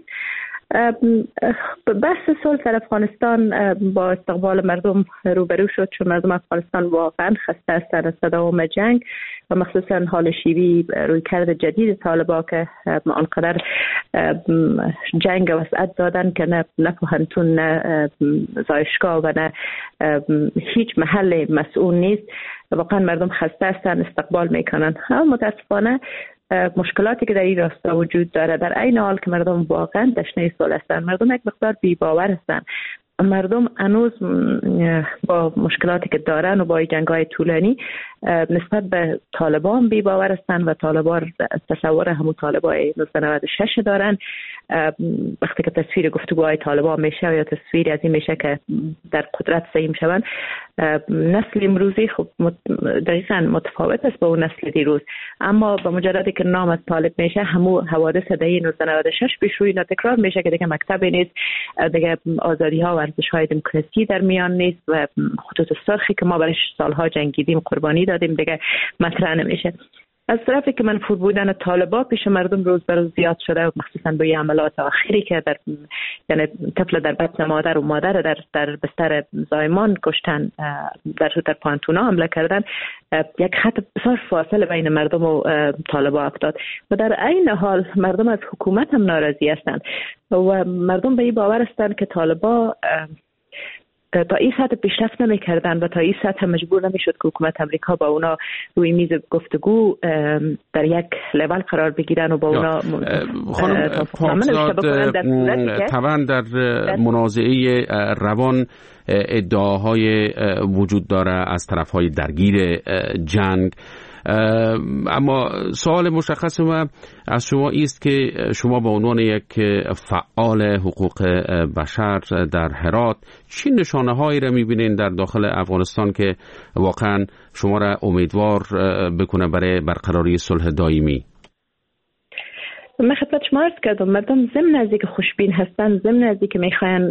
بحث صلح در افغانستان با استقبال مردم روبرو شد، چون مردم افغانستان واقعا خسته هستند از تداوم جنگ و مخصوصا حال شیوی رویکرد جدید طالبان که آنقدر جنگ وسعت دادن که نه پوهنتون نه زایشگاه و نه هیچ محل مسئول نیست. واقعا مردم خسته هستند، استقبال میکنن. اما متاسفانه مشکلاتی که در این راستا وجود داره، در عین حال که مردم واقعا تشنه صلح هستند، مردم یک مقدار بی‌باور هستند. مردم هنوز با مشکلاتی که دارن و با جنگ‌های طولانی نسبت به طالبان بی‌باور هستند و طالبان تصور همون طالبای 1996 دارن وقتی که تصویر گفتگوهای طالبان میشه یا تصویر از این میشه که در قدرت سهیم شوند، نسل امروزی خب دقیقاً متفاوت است با اون نسل دیروز، اما با مجردی که نام از طالب میشه همو حوادث دهه 1996 پیش روی تکرار میشه که دیگه مکتب نیست، دیگه آزادی ها و ارزش های دموکراسی در میان نیست و خطوط سرخی که ما برایش سالها جنگیدیم قربانی دادیم دیگه مطرح نمیشه. از طرفی که منفور بودن طالبا پیش مردم روز به روز زیاد شده و مخصوصا به عملات آخری که یعنی طفل در بطن مادر و مادر در بستر زایمان کشتن، در پانتونا حمله کردن، یک خط بسیار فاصله بین مردم و طالبا افتاد و در عین حال مردم از حکومت هم ناراضی هستند و مردم به این باور هستند که طالبا تا این سطح پیشرفت نمی‌کردن و تا این سطح مجبور نمی‌شد که حکومت امریکا با اونا روی میز گفتگو در یک لول قرار بگیرن و با اونا خانم پاکزاد طبعا در منازعه روان ادعاهای وجود داره از طرف‌های درگیر جنگ، اما سوال مشخص ما از شما است که شما به عنوان یک فعال حقوق بشر در هرات چه نشانه‌هایی را می‌بینید در داخل افغانستان که واقعا شما را امیدوار بکنه برای برقراری صلح دائمی؟ من خدمت شما عرض کردم مردم ضمن از اینکه خوشبین هستن، ضمن از اینکه میخواین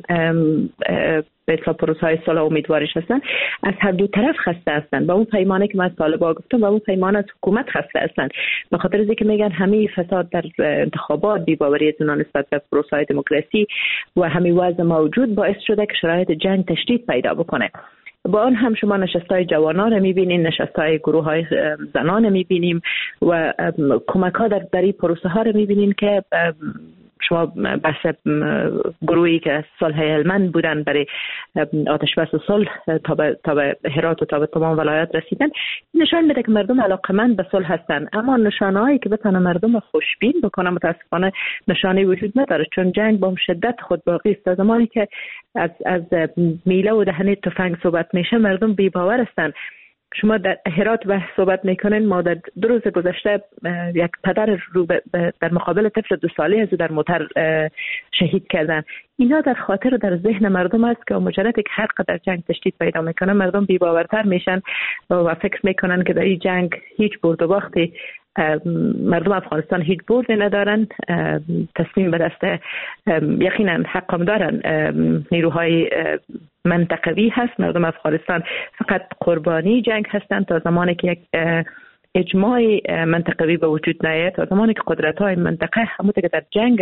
به اصطلاح پروسه‌های صلح امیدوارش هستن، از هر دو طرف خسته هستن. با اون پیمانی که من از طالبا گفتم و اون پیمان از حکومت خسته هستن، به خاطر از اینکه میگن همه فساد در انتخابات، بی‌باوری از اونا نسبت به پروسه‌های دموکراسی و همه وضع موجود باعث شده که شرایط جنگ تشدید پیدا بکنه. با آن هم شما نشستای جوانان رو میبینین، نشستای گروه های زنان میبینیم و کمک ها در این پروسه ها رو میبینین که شما بحث گروهی که صلح هلمند بودن برای آتش بس صلح تا به هرات و تا به تمام ولایات رسیدن، نشان میده که مردم علاقمند به صلح هستن، اما نشانه‌هایی که بتونه مردم خوشبین بکنه متاسفانه نشانه وجود نداره، چون جنگ با شدت خود باقی است. تا زمانی که از میله و دهنه تفنگ صحبت میشه مردم بی‌باور هستن. شما در هرات بحث صحبت میکنین، ما در 2 روز گذشته یک پدر رو در مقابل طفل 2 ساله از در موتر شهید کردن. اینا در خاطر و در ذهن مردم است که مجرد که هر قدر جنگ تشدید پیدا میکنه مردم بی‌باورتر میشن و فکر میکنن که در این جنگ هیچ برد و باختی مردم افغانستان هیچ بردی ندارن، تصمیم به دست یقینا حقم دارن نیروهای منطقوی هست. مردم افغانستان فقط قربانی جنگ هستند تا زمانی که یک اجماع منطقوی به وجود نیاد، تا زمانی که قدرت‌های منطقه همونطور که در جنگ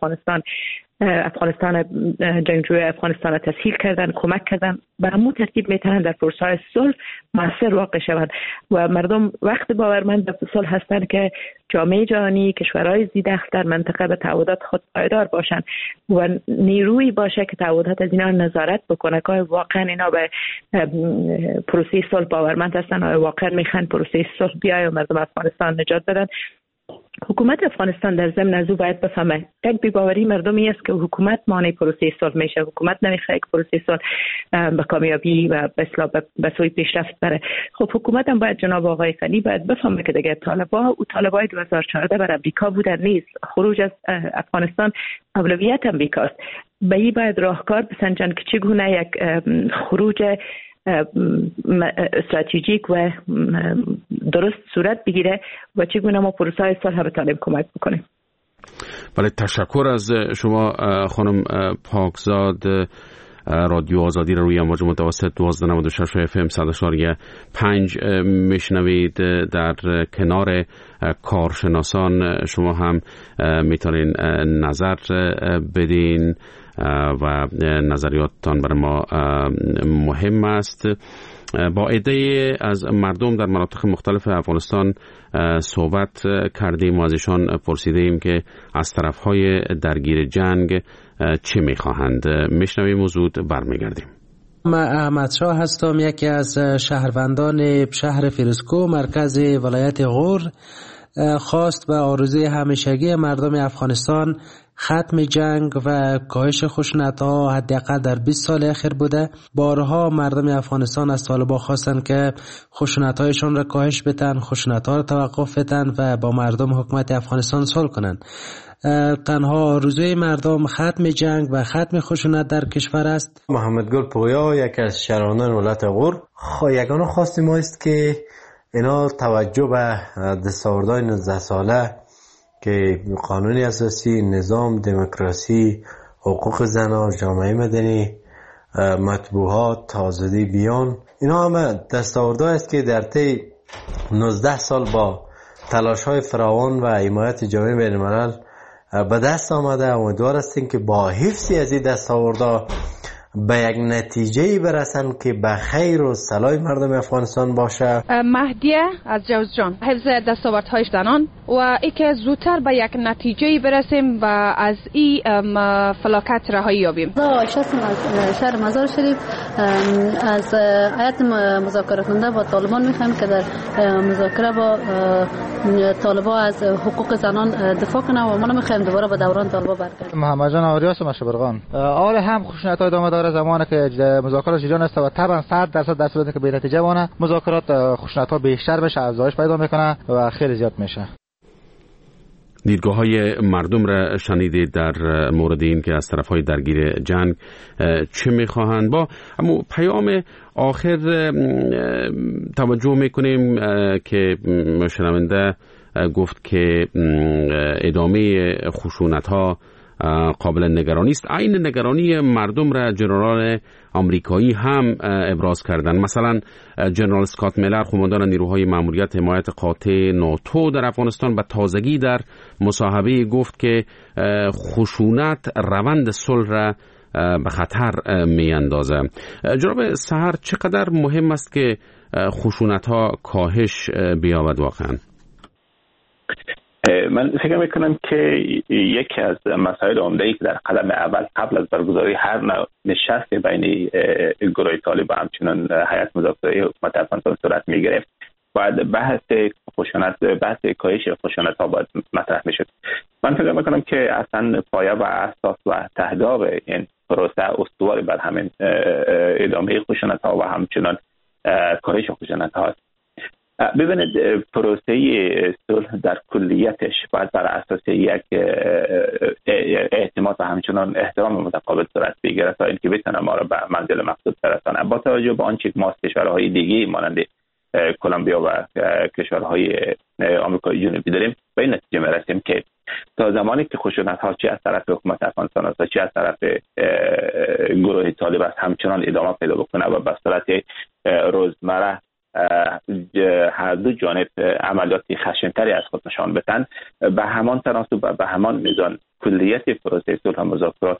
افغانستان جنگجوی افغانستان تسهیل کردن، کمک کردن، به همون ترتیب میتونن در پروسه‌های صلح موثر واقع شوند و مردم وقت باورمند به صلح هستند که جامعه جهانی، کشورهای زیدخت در منطقه به تعهدات خود پایدار باشند و نیرویی باشه که تعهدات از اینا نظارت بکنه که واقعا اینا به پروسه صلح باورمند هستن و واقعا میخوان پروسه صلح بیاید و مردم افغانستان نجات بدن. حکومت افغانستان در ضمن از او باید بفهمه یک بی‌باوری مردمی است که حکومت مانع پروسه صلح میشه، حکومت نمیخواد که پروسه صلح به کامیابی و به سوی پیشرفت بره. خب حکومت هم باید جناب آقای غنی باید بفهمه که دیگه طالبای 2014 بر امریکا بودن نیست، خروج از افغانستان اولویت امریکاست. به این باید راهکار بسنجن که چگونه یک خروج استراتژیک و درست صورت بگیره و چگونه ما پروسه های صلح بتونیم کمک بکنیم. بله، تشکر از شما خانم پاکزاد. رادیو آزادی رو روی امواج متوسط 1296 FM 100.5 میشنوید. در کنار کارشناسان شما هم میتونین نظر بدین و نظریاتتان برای ما مهم است. با عده‌ای از مردم در مناطق مختلف افغانستان صحبت کردیم و ازشان پرسیدیم که از طرف‌های درگیر جنگ چه می‌خواهند. میشنویم و زود برمیگردیم. من احمد شاه هستم، یکی از شهروندان شهر فیروزکوه مرکز ولایت غور. خواست و آرزوی همیشگی مردم افغانستان ختم جنگ و کاهش خشونت‌ها حداقل در 20 سال اخیر بوده. بارها مردم افغانستان از طالبان خواستن که خشونت‌هایشون را کاهش بدن، خشونت‌ها را توقف بدن و با مردم حکومت افغانستان صلح کنند. تنها آرزوی مردم ختم جنگ و ختم خشونت در کشور است. محمد گل پویا یکی از شهروندان ولایت غور یگانه خواست ما است که اینا توجه به دستاوردهای 19 ساله که قانون اساسی، نظام دموکراسی، حقوق زنان، جامعه مدنی، مطبوعات، آزادی بیان، اینا همه دستاوردهایی است که در طی 19 سال با تلاش‌های فراوان و حمایت جامعه بین‌الملل به دست آمده. امیدوار هستیم که با حفظ از این دستاوردها به یک نتیجه برسن که به خیر و صلاح مردم افغانستان باشه. مهدیه از جوزجان، حفظ دستاوردهای زنان و ای که زودتر به یک نتیجه برسیم و از این فلاکت رهایی یابیم. شخص شهر مزار شریف از هیئت مذاکره کننده با طالبان میخوایم که در مذاکره با طالبان از حقوق زنان دفاع کنه و ما نمیخوایم دوباره به دوران طالبان برگردیم. محمد جان آریاس مشبرغان، اول هم خشونت ادامه داره زمانی که مذاکرات جریان است و طبعا 100% در صورتی که به نتیجه بونه مذاکرات خشونت ها بیشتر بشه، افزایش پیدا میکنه و خیلی زیاد میشه. دیدگاه های مردم را شنیدید در مورد این که از طرف های درگیر جنگ چه میخواهند. با اما پیام آخر توجه میکنیم که شنونده گفت که ادامه خشونت ها قابل نگرانی است. عین نگرانی مردم را جنرال آمریکایی هم ابراز کردند. مثلا جنرال اسکات میلر، قماندان نیروهای ماموریت حمایت قاطع ناتو در افغانستان، به تازگی در مصاحبه گفت که خشونت روند صلح را به خطر می اندازه. جناب سحر، چقدر مهم است که خشونت ها کاهش بیابد واقعا؟ من فکر میکنم که یکی از مسائل عمده‌ای که در قدم اول قبل از برگزاری هر نوع نشست بین گروه طالب و همچنین هیئت مذاکره حکومت افغانستان صورت میگرفت، باید بحث خشونت، بحث کاهش خشونت ها باید مطرح میشد. من فکر میکنم که اصلا پایه و اساس و تهداب این پروسه استوار بر همین ادامه خشونت ها و همچنین کاهش خشونت ها است. ببینید، پروسه صلح در کلیتش باید بر اساس یک اعتماد و همچنان احترام متقابل صورت بگیرد تا اینکه بتونه ما را به منزل مقصود برسانه. با توجه به آنچه که ما از کشورهای دیگه مانند کلمبیا و کشورهای آمریکای جنوبی داریم، به این نتیجه میرسیم که تا زمانی که خشونت ها چه از طرف حکومت افغانستان است و چه از طرف گروه طالب است همچنان ادامه پیدا بکنه و به صورت روزمره هر دو جانب عملیاتی خشن‌تری از خود نشان بدن، به همان تناسب و به همان میزان کلیت پروسه صلح و مذاکرات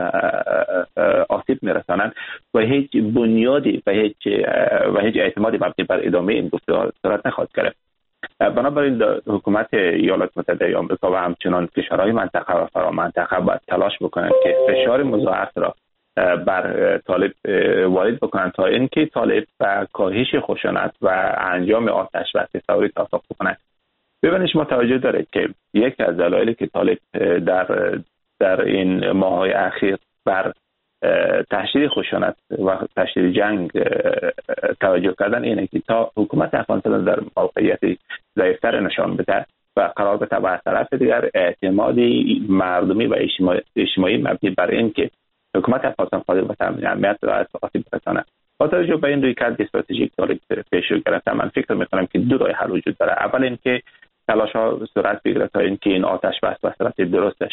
آسیب میرسانند و هیچ بنیادی و هیچ اعتمادی مبنی بر ادامه این گفتگوها صورت نخواهد گرفت. بنابراین حکومت ایالات متحده آمریکا و همچنان کشورهای منطقه و فرامنطقه باید تلاش بکنند که فشار مضاعف را بر طالب وارد بکنند تا اینکه طالب و کاهش خشونت و انجام آتش بس فوری توافق بکنند. ببینید، شما توجه دارید که یکی از دلایلی که طالب در این ماه‌های اخیر بر تشدید خشونت و تشدید جنگ توجه کردن اینه که تا حکومت افغانستان در موقعیت ضعیف‌تر نشان بده و قرار بده و از طرف دیگر اعتمادی مردمی و اجتماعی مبنی بر این که حکومت افغانستان قادر به تامین امنیت را از آسیب برساند. با توجه به این رویکرد استراتژیک طالب پیش رو گرفته، من فکر میکنم که دو راه حل وجود داره. اول اینکه تلاش‌ها صورت بگیره تا اینکه این آتش بس به صورت درستش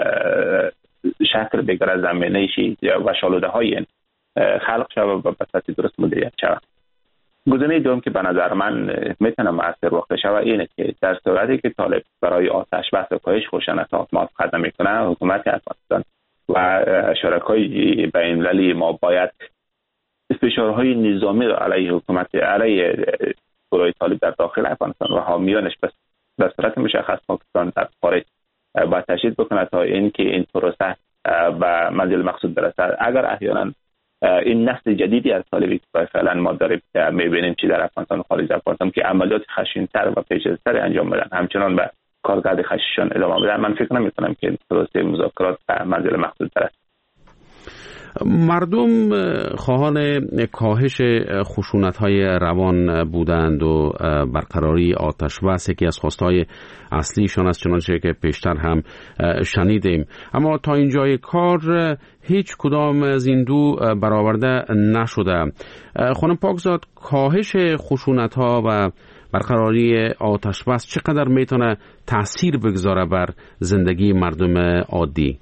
شکل بگیره، زمینه‌ای و شالوده‌های این خلق شود و به صورت درست مدیریت شود. گزینه دوم که به نظر من میتونه مؤثر واقع شود اینه که در صورتی که طالب برای آتش بس و کاهش خشونت قدم میکنه، حکومت افغانستان و شرکای بین‌المللی ما باید فشارهای نظامی را علیه حکومت، علیه گروه طالب در داخل افغانستان و حامیانش به صورت مشخص پاکستان در خارج باید تشدید بکنه تا اینکه این پروسه به منزل مقصود برسد. اگر احیانا این نسل جدیدی از طالبی که فعلا ما داریم میبینیم چی در افغانستان و خارج افغانستان که عملیات خشن‌تر و پیچیده‌تر انجام بدن، همچنان به کارکرد خشنشان ادامه بدن، من فکر نمی‌کنم که پروسه مذاکرات به منزل مقصود برسد. مردم خواهان کاهش خشونت‌های روان بودند و برقراری آتش بس یکی از خواستهای اصلیشان است، چنانچه که پیشتر هم شنیدیم. اما تا اینجای کار هیچ کدام از این دو برآورده نشده. خانم پاکزاد، کاهش خشونت‌ها و برقراری آتش بس چقدر میتونه تأثیر بگذاره بر زندگی مردم عادی؟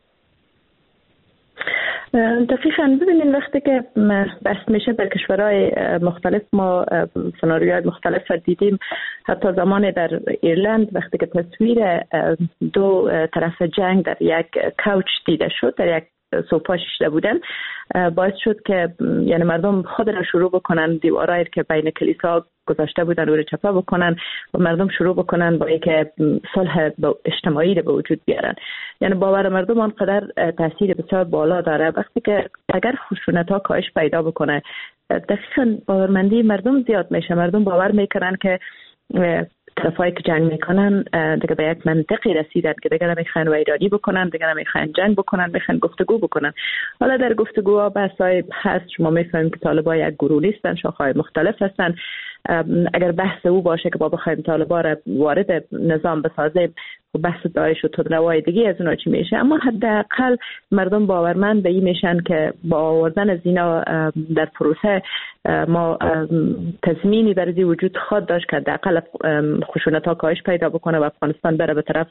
دقیقاً ببینید وقتی که بحث میشه در کشورهای مختلف، ما سناریوهای مختلف دیدیم. حتی زمان در ایرلند وقتی که تصویر دو طرف جنگ در یک کوچ دیده شد، در یک سوفا شیشته بودن، باعث شد که یعنی مردم خود را شروع بکنن دیوارایی که بین کلیسا گذاشته بودن رو چپه بکنن و مردم شروع بکنن با اینکه صلح اجتماعی رو به وجود بیارن. یعنی باور مردم آنقدر تاثیر بسیار بالا داره. وقتی که اگر خشونت ها کاهش پیدا بکنه، دقیقاً باورمندی مردم زیاد میشه. مردم باور میکنن که طرفایی که جنگ میکنن دیگه به یک منطقی رسیدن که دیگه نمیخوان ویرانی بکنن، دیگه نمیخوان جنگ بکنن، میخوان گفتگو بکنن. حالا در گفتگوها بحثای هست، شما میفهمید که طالبا یک گروه نیستن، شاخه‌های مختلف هستن. اگر بحث او باشه که با بخوایم طالبا را وارد نظام بسازیم، بحث داعش و تندروای دیگه از اونها چی میشه. اما حداقل مردم باورمند به این میشن که با آوردن از اینا در پروسه ما تضمینی برای وجود خواهد داشت که حداقل خشونت ها کاهش پیدا بکنه و افغانستان بره به طرف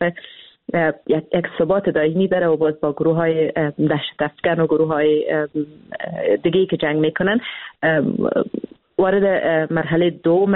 یک ثبات دائمی بره و باز با گروه های دهشت افکن و گروه های دیگه که جنگ میکنن وارد مرحله دوم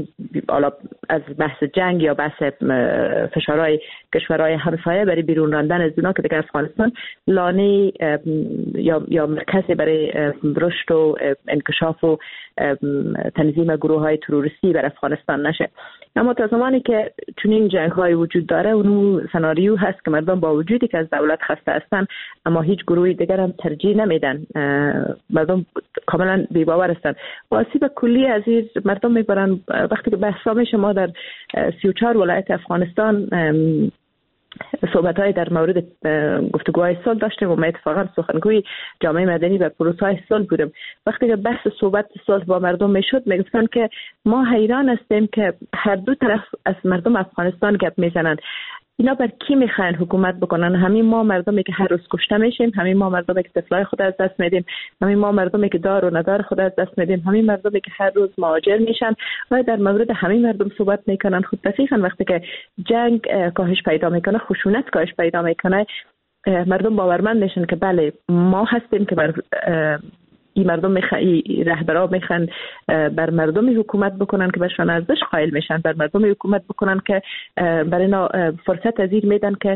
از بحث جنگ یا بحث فشارهای کشورهای همسایه برای بیرون راندن از اونا که دیگه افغانستان لانه یا مرکزی برای رشد و انکشاف و تنظیم گروه های تروریستی بر افغانستان نشه. اما تا زمانی که چنین جنگ های وجود داره، اونو سناریو هست که مردم با وجودی که از دولت خسته هستن اما هیچ گروهی دیگر هم ترجیح نمیدن، مردم کاملا بی‌باور هستن. آسیب کلی از این مردم میبرن. وقتی که بحثا میشه، ما در 34 ولایت افغانستان صحبت‌های در مورد گفتگوهای صلح داشتیم و ما اتفاقا سخنگوی جامعه مدنی و پروسه‌های صلح بودیم. وقتی که بحث صحبت صلح با مردم میشد، میگفتن که ما حیران هستیم که هر دو طرف از مردم افغانستان گپ میزنن. اینا بر کی میخوان حکومت بکنن؟ همین ما مردمی که هر روز کشته میشیم، همین ما مردمی که طفلای خود از دست میدیم، همین ما مردمی که دار و ندار خود از دست میدیم، همین مردمی که هر روز مهاجر میشن و در مورد همین مردم صحبت میکنن. خود دقیقاً وقتی که جنگ کاهش پیدا میکنه، خشونت کاهش پیدا میکنه، مردم باورمند میشن که بله ما هستیم که بر این مردم رهبران میخوان بر مردم حکومت بکنن که برشان ارزش قائل میشن، بر مردم حکومت بکنن که برای اینا فرصت پذیر میدن که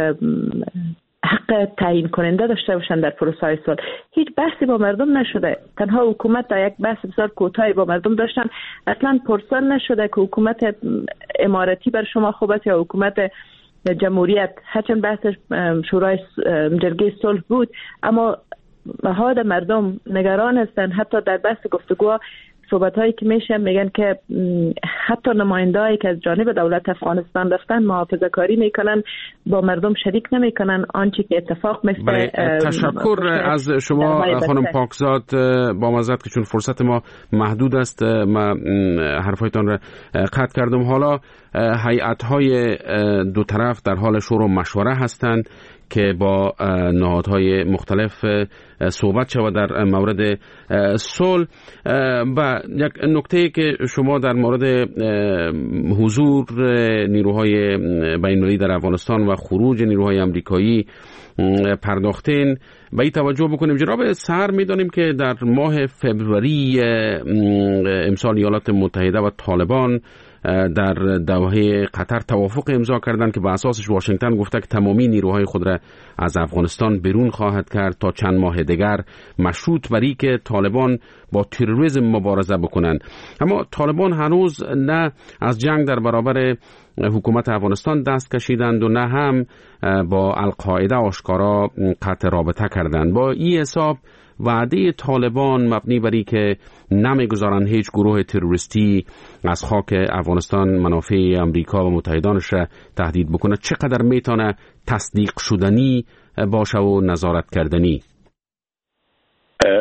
حق تعیین کننده داشته باشن در پروسه صلح. هیچ بحثی با مردم نشده، تنها حکومت تا یک بحث بسیار کوتاهی با مردم داشتن. اصلا پرسان نشده که حکومت امارتی بر شما خوب است یا حکومت جمهوریت. هرچند بحث شورای جرگه صلح بود، اما مهاد مردم نگران هستن. حتی در بحث گفتگوها صحبت‌هایی که میشه میگن که حتی نماینده‌ای که از جانب دولت افغانستان رفتن محافظه‌کاری میکنن، با مردم شریک نمیکنن آنچه که اتفاق میفته. تشکر از شما خانم پاکزاد. با معذرت که چون فرصت ما محدود است ما حرفایتان را قطع کردم. حالا هیئت‌های دو طرف در حال شور و مشوره هستند که با نهادهای مختلف صحبت شود در مورد صلح. و یک نکته که شما در مورد حضور نیروهای بین‌المللی در افغانستان و خروج نیروهای آمریکایی پرداختین، به این توجه بکنیم. جناب سر می‌دانیم که در ماه فوریه امسال ایالات متحده و طالبان در دوحه قطر توافق امضا کردند که به اساسش واشنگتن گفته که تمامی نیروهای خود را از افغانستان بیرون خواهد کرد تا چند ماه دیگر، مشروط بر اینکه طالبان با تروریسم مبارزه بکنند. اما طالبان هنوز نه از جنگ در برابر حکومت افغانستان دست کشیدند و نه هم با القاعده آشکارا قطع رابطه کردند. با این حساب وعده طالبان مبنی بر اینکه نمیگذارن هیچ گروه تروریستی از خاک افغانستان منافع امریکا و متحدانش را تهدید بکنه، چقدر میتونه تصدیق شدنی باشه و نظارت کردنی؟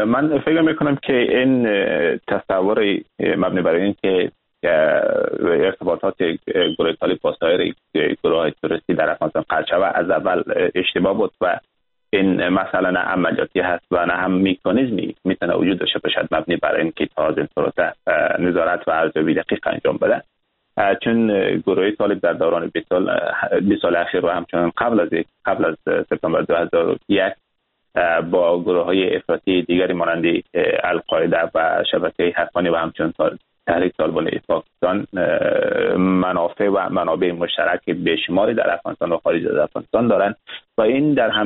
من فکر میکنم که این تصور مبنی بر این که ارتباطات گروه طالب با سایر گروه‌های تروریستی در افغانستان قطع شود از اول اشتباه بود و این مثلا نه عملیاتی هست و نه هم مکانیزمی میتونه وجود داشته باشد مبنی بر این که تا از این پروسه نظارت و ارزیابی دقیق انجام بده. چون گروه طالب در دوران 20 سال اخیر و همچنان قبل از سپتامبر 2001 با گروه‌های افراطی دیگری مانند القاعده و شبکه حقانی و همچنان تحریک طالبان پاکستان منافع و منابع مشترک بیشماری در افغانستان و خارج از افغانستان دارند و این در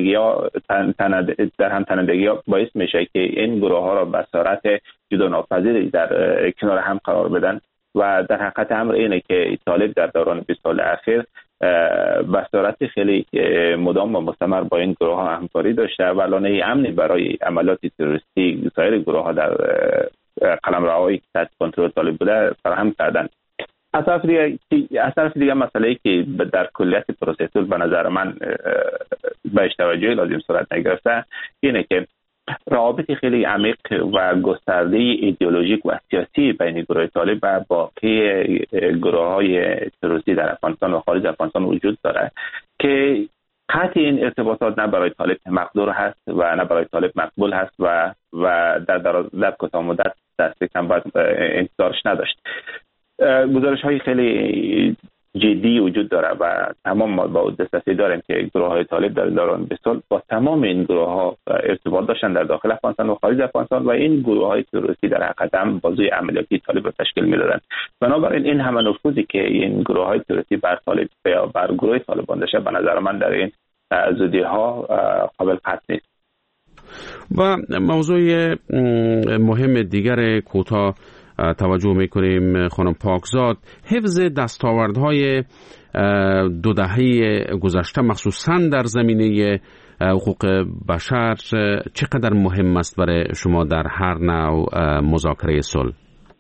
همتنندگی ها باعث میشه که این گروه ها را به صورت جدا ناپذیری در کنار هم قرار بدن و در حقیقت امر اینه که طالب در دوران 20 سال اخیر به صورت خیلی مدام و مستمر با این گروه ها همکاری داشته و لانه امنی برای عملیات تروریستی سایر گروه ها در قلمروهای تحت کنترل طالب بوده فراهم کردن. از طرف دیگه مسئله که در کلیت پروسه صلح به نظر من به توجه لازم صورت نگرفته اینه که روابط خیلی عمیق و گسترده ایدئولوژیک و سیاسی بین گروه طالب و باقی گروه‌های تروریستی در افغانستان و خارج افغانستان وجود داره که قطع این ارتباطات نه برای طالب مقدور هست و نه برای طالب مقبول هست و در کوتاه مدت دست کم باید انتظارش نداشت. گزارش های خیلی جدی وجود داره و تمام ما با دسترسی داریم که گروه های طالب در دوران 20 سال با تمام این گروه ها ارتباط داشتن در داخل افغانستان و خارج افغانستان و این گروه های تروریستی در حقیقت هم بازوی عملیاتی طالب را تشکیل میدادن. بنابراین این همه نفوذی که این گروه های تروریستی بر طالب یا بر گروه طالبان داشته به نظر من در این زودی ها قابل قطع نیست. و موضوع مهم دیگر کوتاه توجه میکنیم خانم پاکزاد، حفظ دستاوردهای 2 دهه گذشته مخصوصا در زمینه حقوق بشر چقدر مهم است برای شما در هر نوع مذاکره صلح؟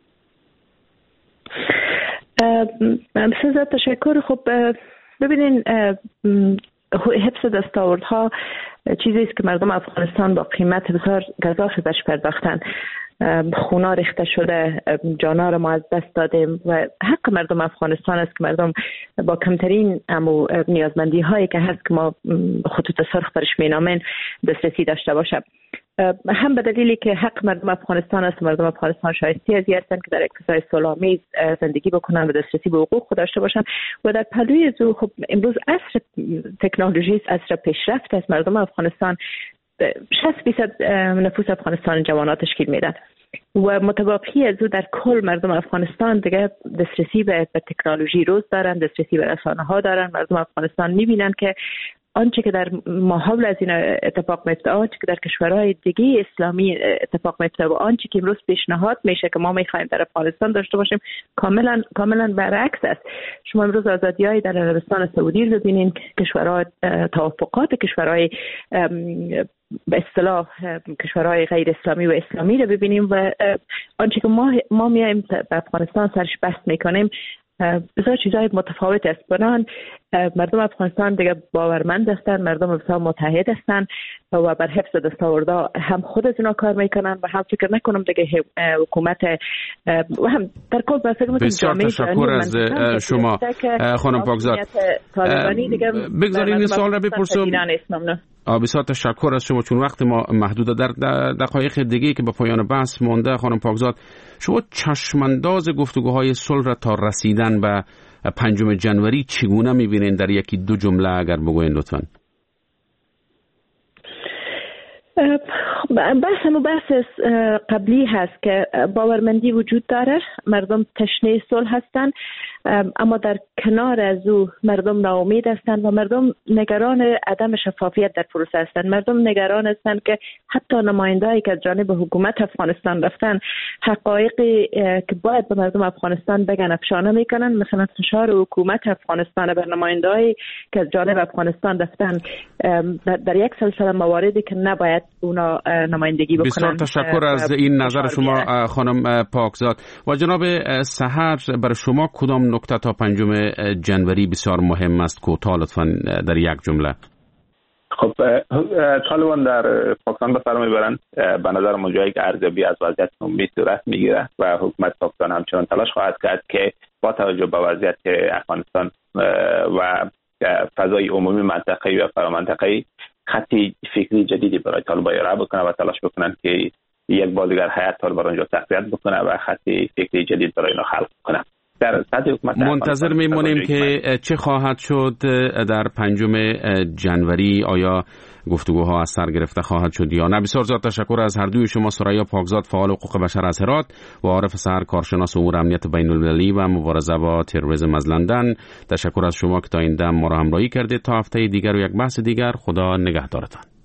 بسیار تشکر. خب ببینین حفظ دستاوردها چیزی است که مردم افغانستان با قیمت بسیار گزافی بهش پرداختن. خونا ریخته شده، جانا را ما از دست دادیم و حق مردم افغانستان است که مردم با کمترین نیازمندی هایی که هست که ما خطوط سرخ برش مینامین دسترسی داشته باشه. هم به دلیلی که حق مردم افغانستان است، مردم افغانستان شایسته از هستند که در یک فضای صلح‌آمیز زندگی بکنن و دسترسی به حقوق خود داشته باشند و در پهلوی از خب امروز عصر تکنولوژی است، عصر پیشرفت است. مردم افغانستان 60% نفوس افغانستان جوانات تشکیل میدن و متوافی از او در کل مردم افغانستان دیگه دسترسی به تکنولوژی روز دارن، دسترسی به رسانه ها دارن. مردم افغانستان میبینن که آنچه که در ماحول از این اتفاق میفته، آنچه که در کشورهای دیگه اسلامی اتفاق میفته و آنچه که امروز پیشنهاد میشه که ما میخوایم در افغانستان داشته باشیم کاملا برعکس است. شما امروز آزادی‌های در عربستان سعودی رو ببینین، کشورهای توافقات کشورهای به اصطلاح کشورهای غیر اسلامی و اسلامی رو ببینیم و آنچه که ما میایم به افغانستان سرش بحث میکنیم بسیار چیزهای متفاوت است. بنان مردم افغانستان دیگه باورمند هستند، مردم بسیار متحد هستند و بر حفظ دستاوردها هم خود از اینا کار میکنن و هم فکر نکنم دیگه حکومت و هم در کل بسیار تشکر از شما خانم پاکزاد. بگذارید این سوال را بپرسم. بسیار تشکر از شما چون وقت ما محدوده. در دقایق دیگه که به پایان بحث مونده خانم پاکزاد، شما چشمانداز گفتگوهای صلح را تا رسیدن به 5 جنوری چگونه میبینین؟ در 1-2 جمله اگر بگوین لطفاً. بحث قبلی هست که باورمندی وجود داره، مردم تشنه صلح هستند، اما در کنار از او مردم ناامید هستند و مردم نگران عدم شفافیت در پروسه هستند. مردم نگران هستند که حتی نمایندهایی که از جانب حکومت افغانستان رفتن حقایقی که باید به مردم افغانستان بگن افشانه میکنن. مثلا فشار حکومت افغانستان بر نمایندهایی که از جانب افغانستان رفتن در یک سلسله مواردی که نباید اونا نمایندگی بکنن. بسیار تشکر از این نظر شما خانم پاکزاد. و جناب سحر، برای شما کدام نکته تا 5 جنوری بسیار مهم است؟ کوتاه لطفاً در 1 جمله. خب طالبان در پاکستان به سر میبرند. به نظر من جایی که ارزیابی از وضعیت عمومی صورت میگیره و حکومت پاکستان همچنان تلاش خواهد کرد که با توجه به وضعیت افغانستان و فضای عمومی منطقه‌ای و فرامنطقه‌ای خطی فکری جدیدی برای طالبان ارائه بکنه و تلاش بکنن که یک بار دیگر حیات طالبان اونجا تقویت بکنه و خطی فکری جدید برای اینا خلق کنه. در سطح حکومت منتظر میمونیم که چه خواهد شد در 5 جنوری. آیا گفتگوها از سر گرفته خواهد شد یا نه؟ بسیار زیاد تشکر از هر دوی شما. ثریا پاکزاد، فعال حقوق بشر از هرات، و عارف سحر، کارشناس امور امنیت بین‌المللی و مبارزه با تروریسم از لندن. تشکر از شما که تا این دم ما را همراهی کردید. تا هفته دیگر و یک بحث دیگر، خدا نگهدارتان.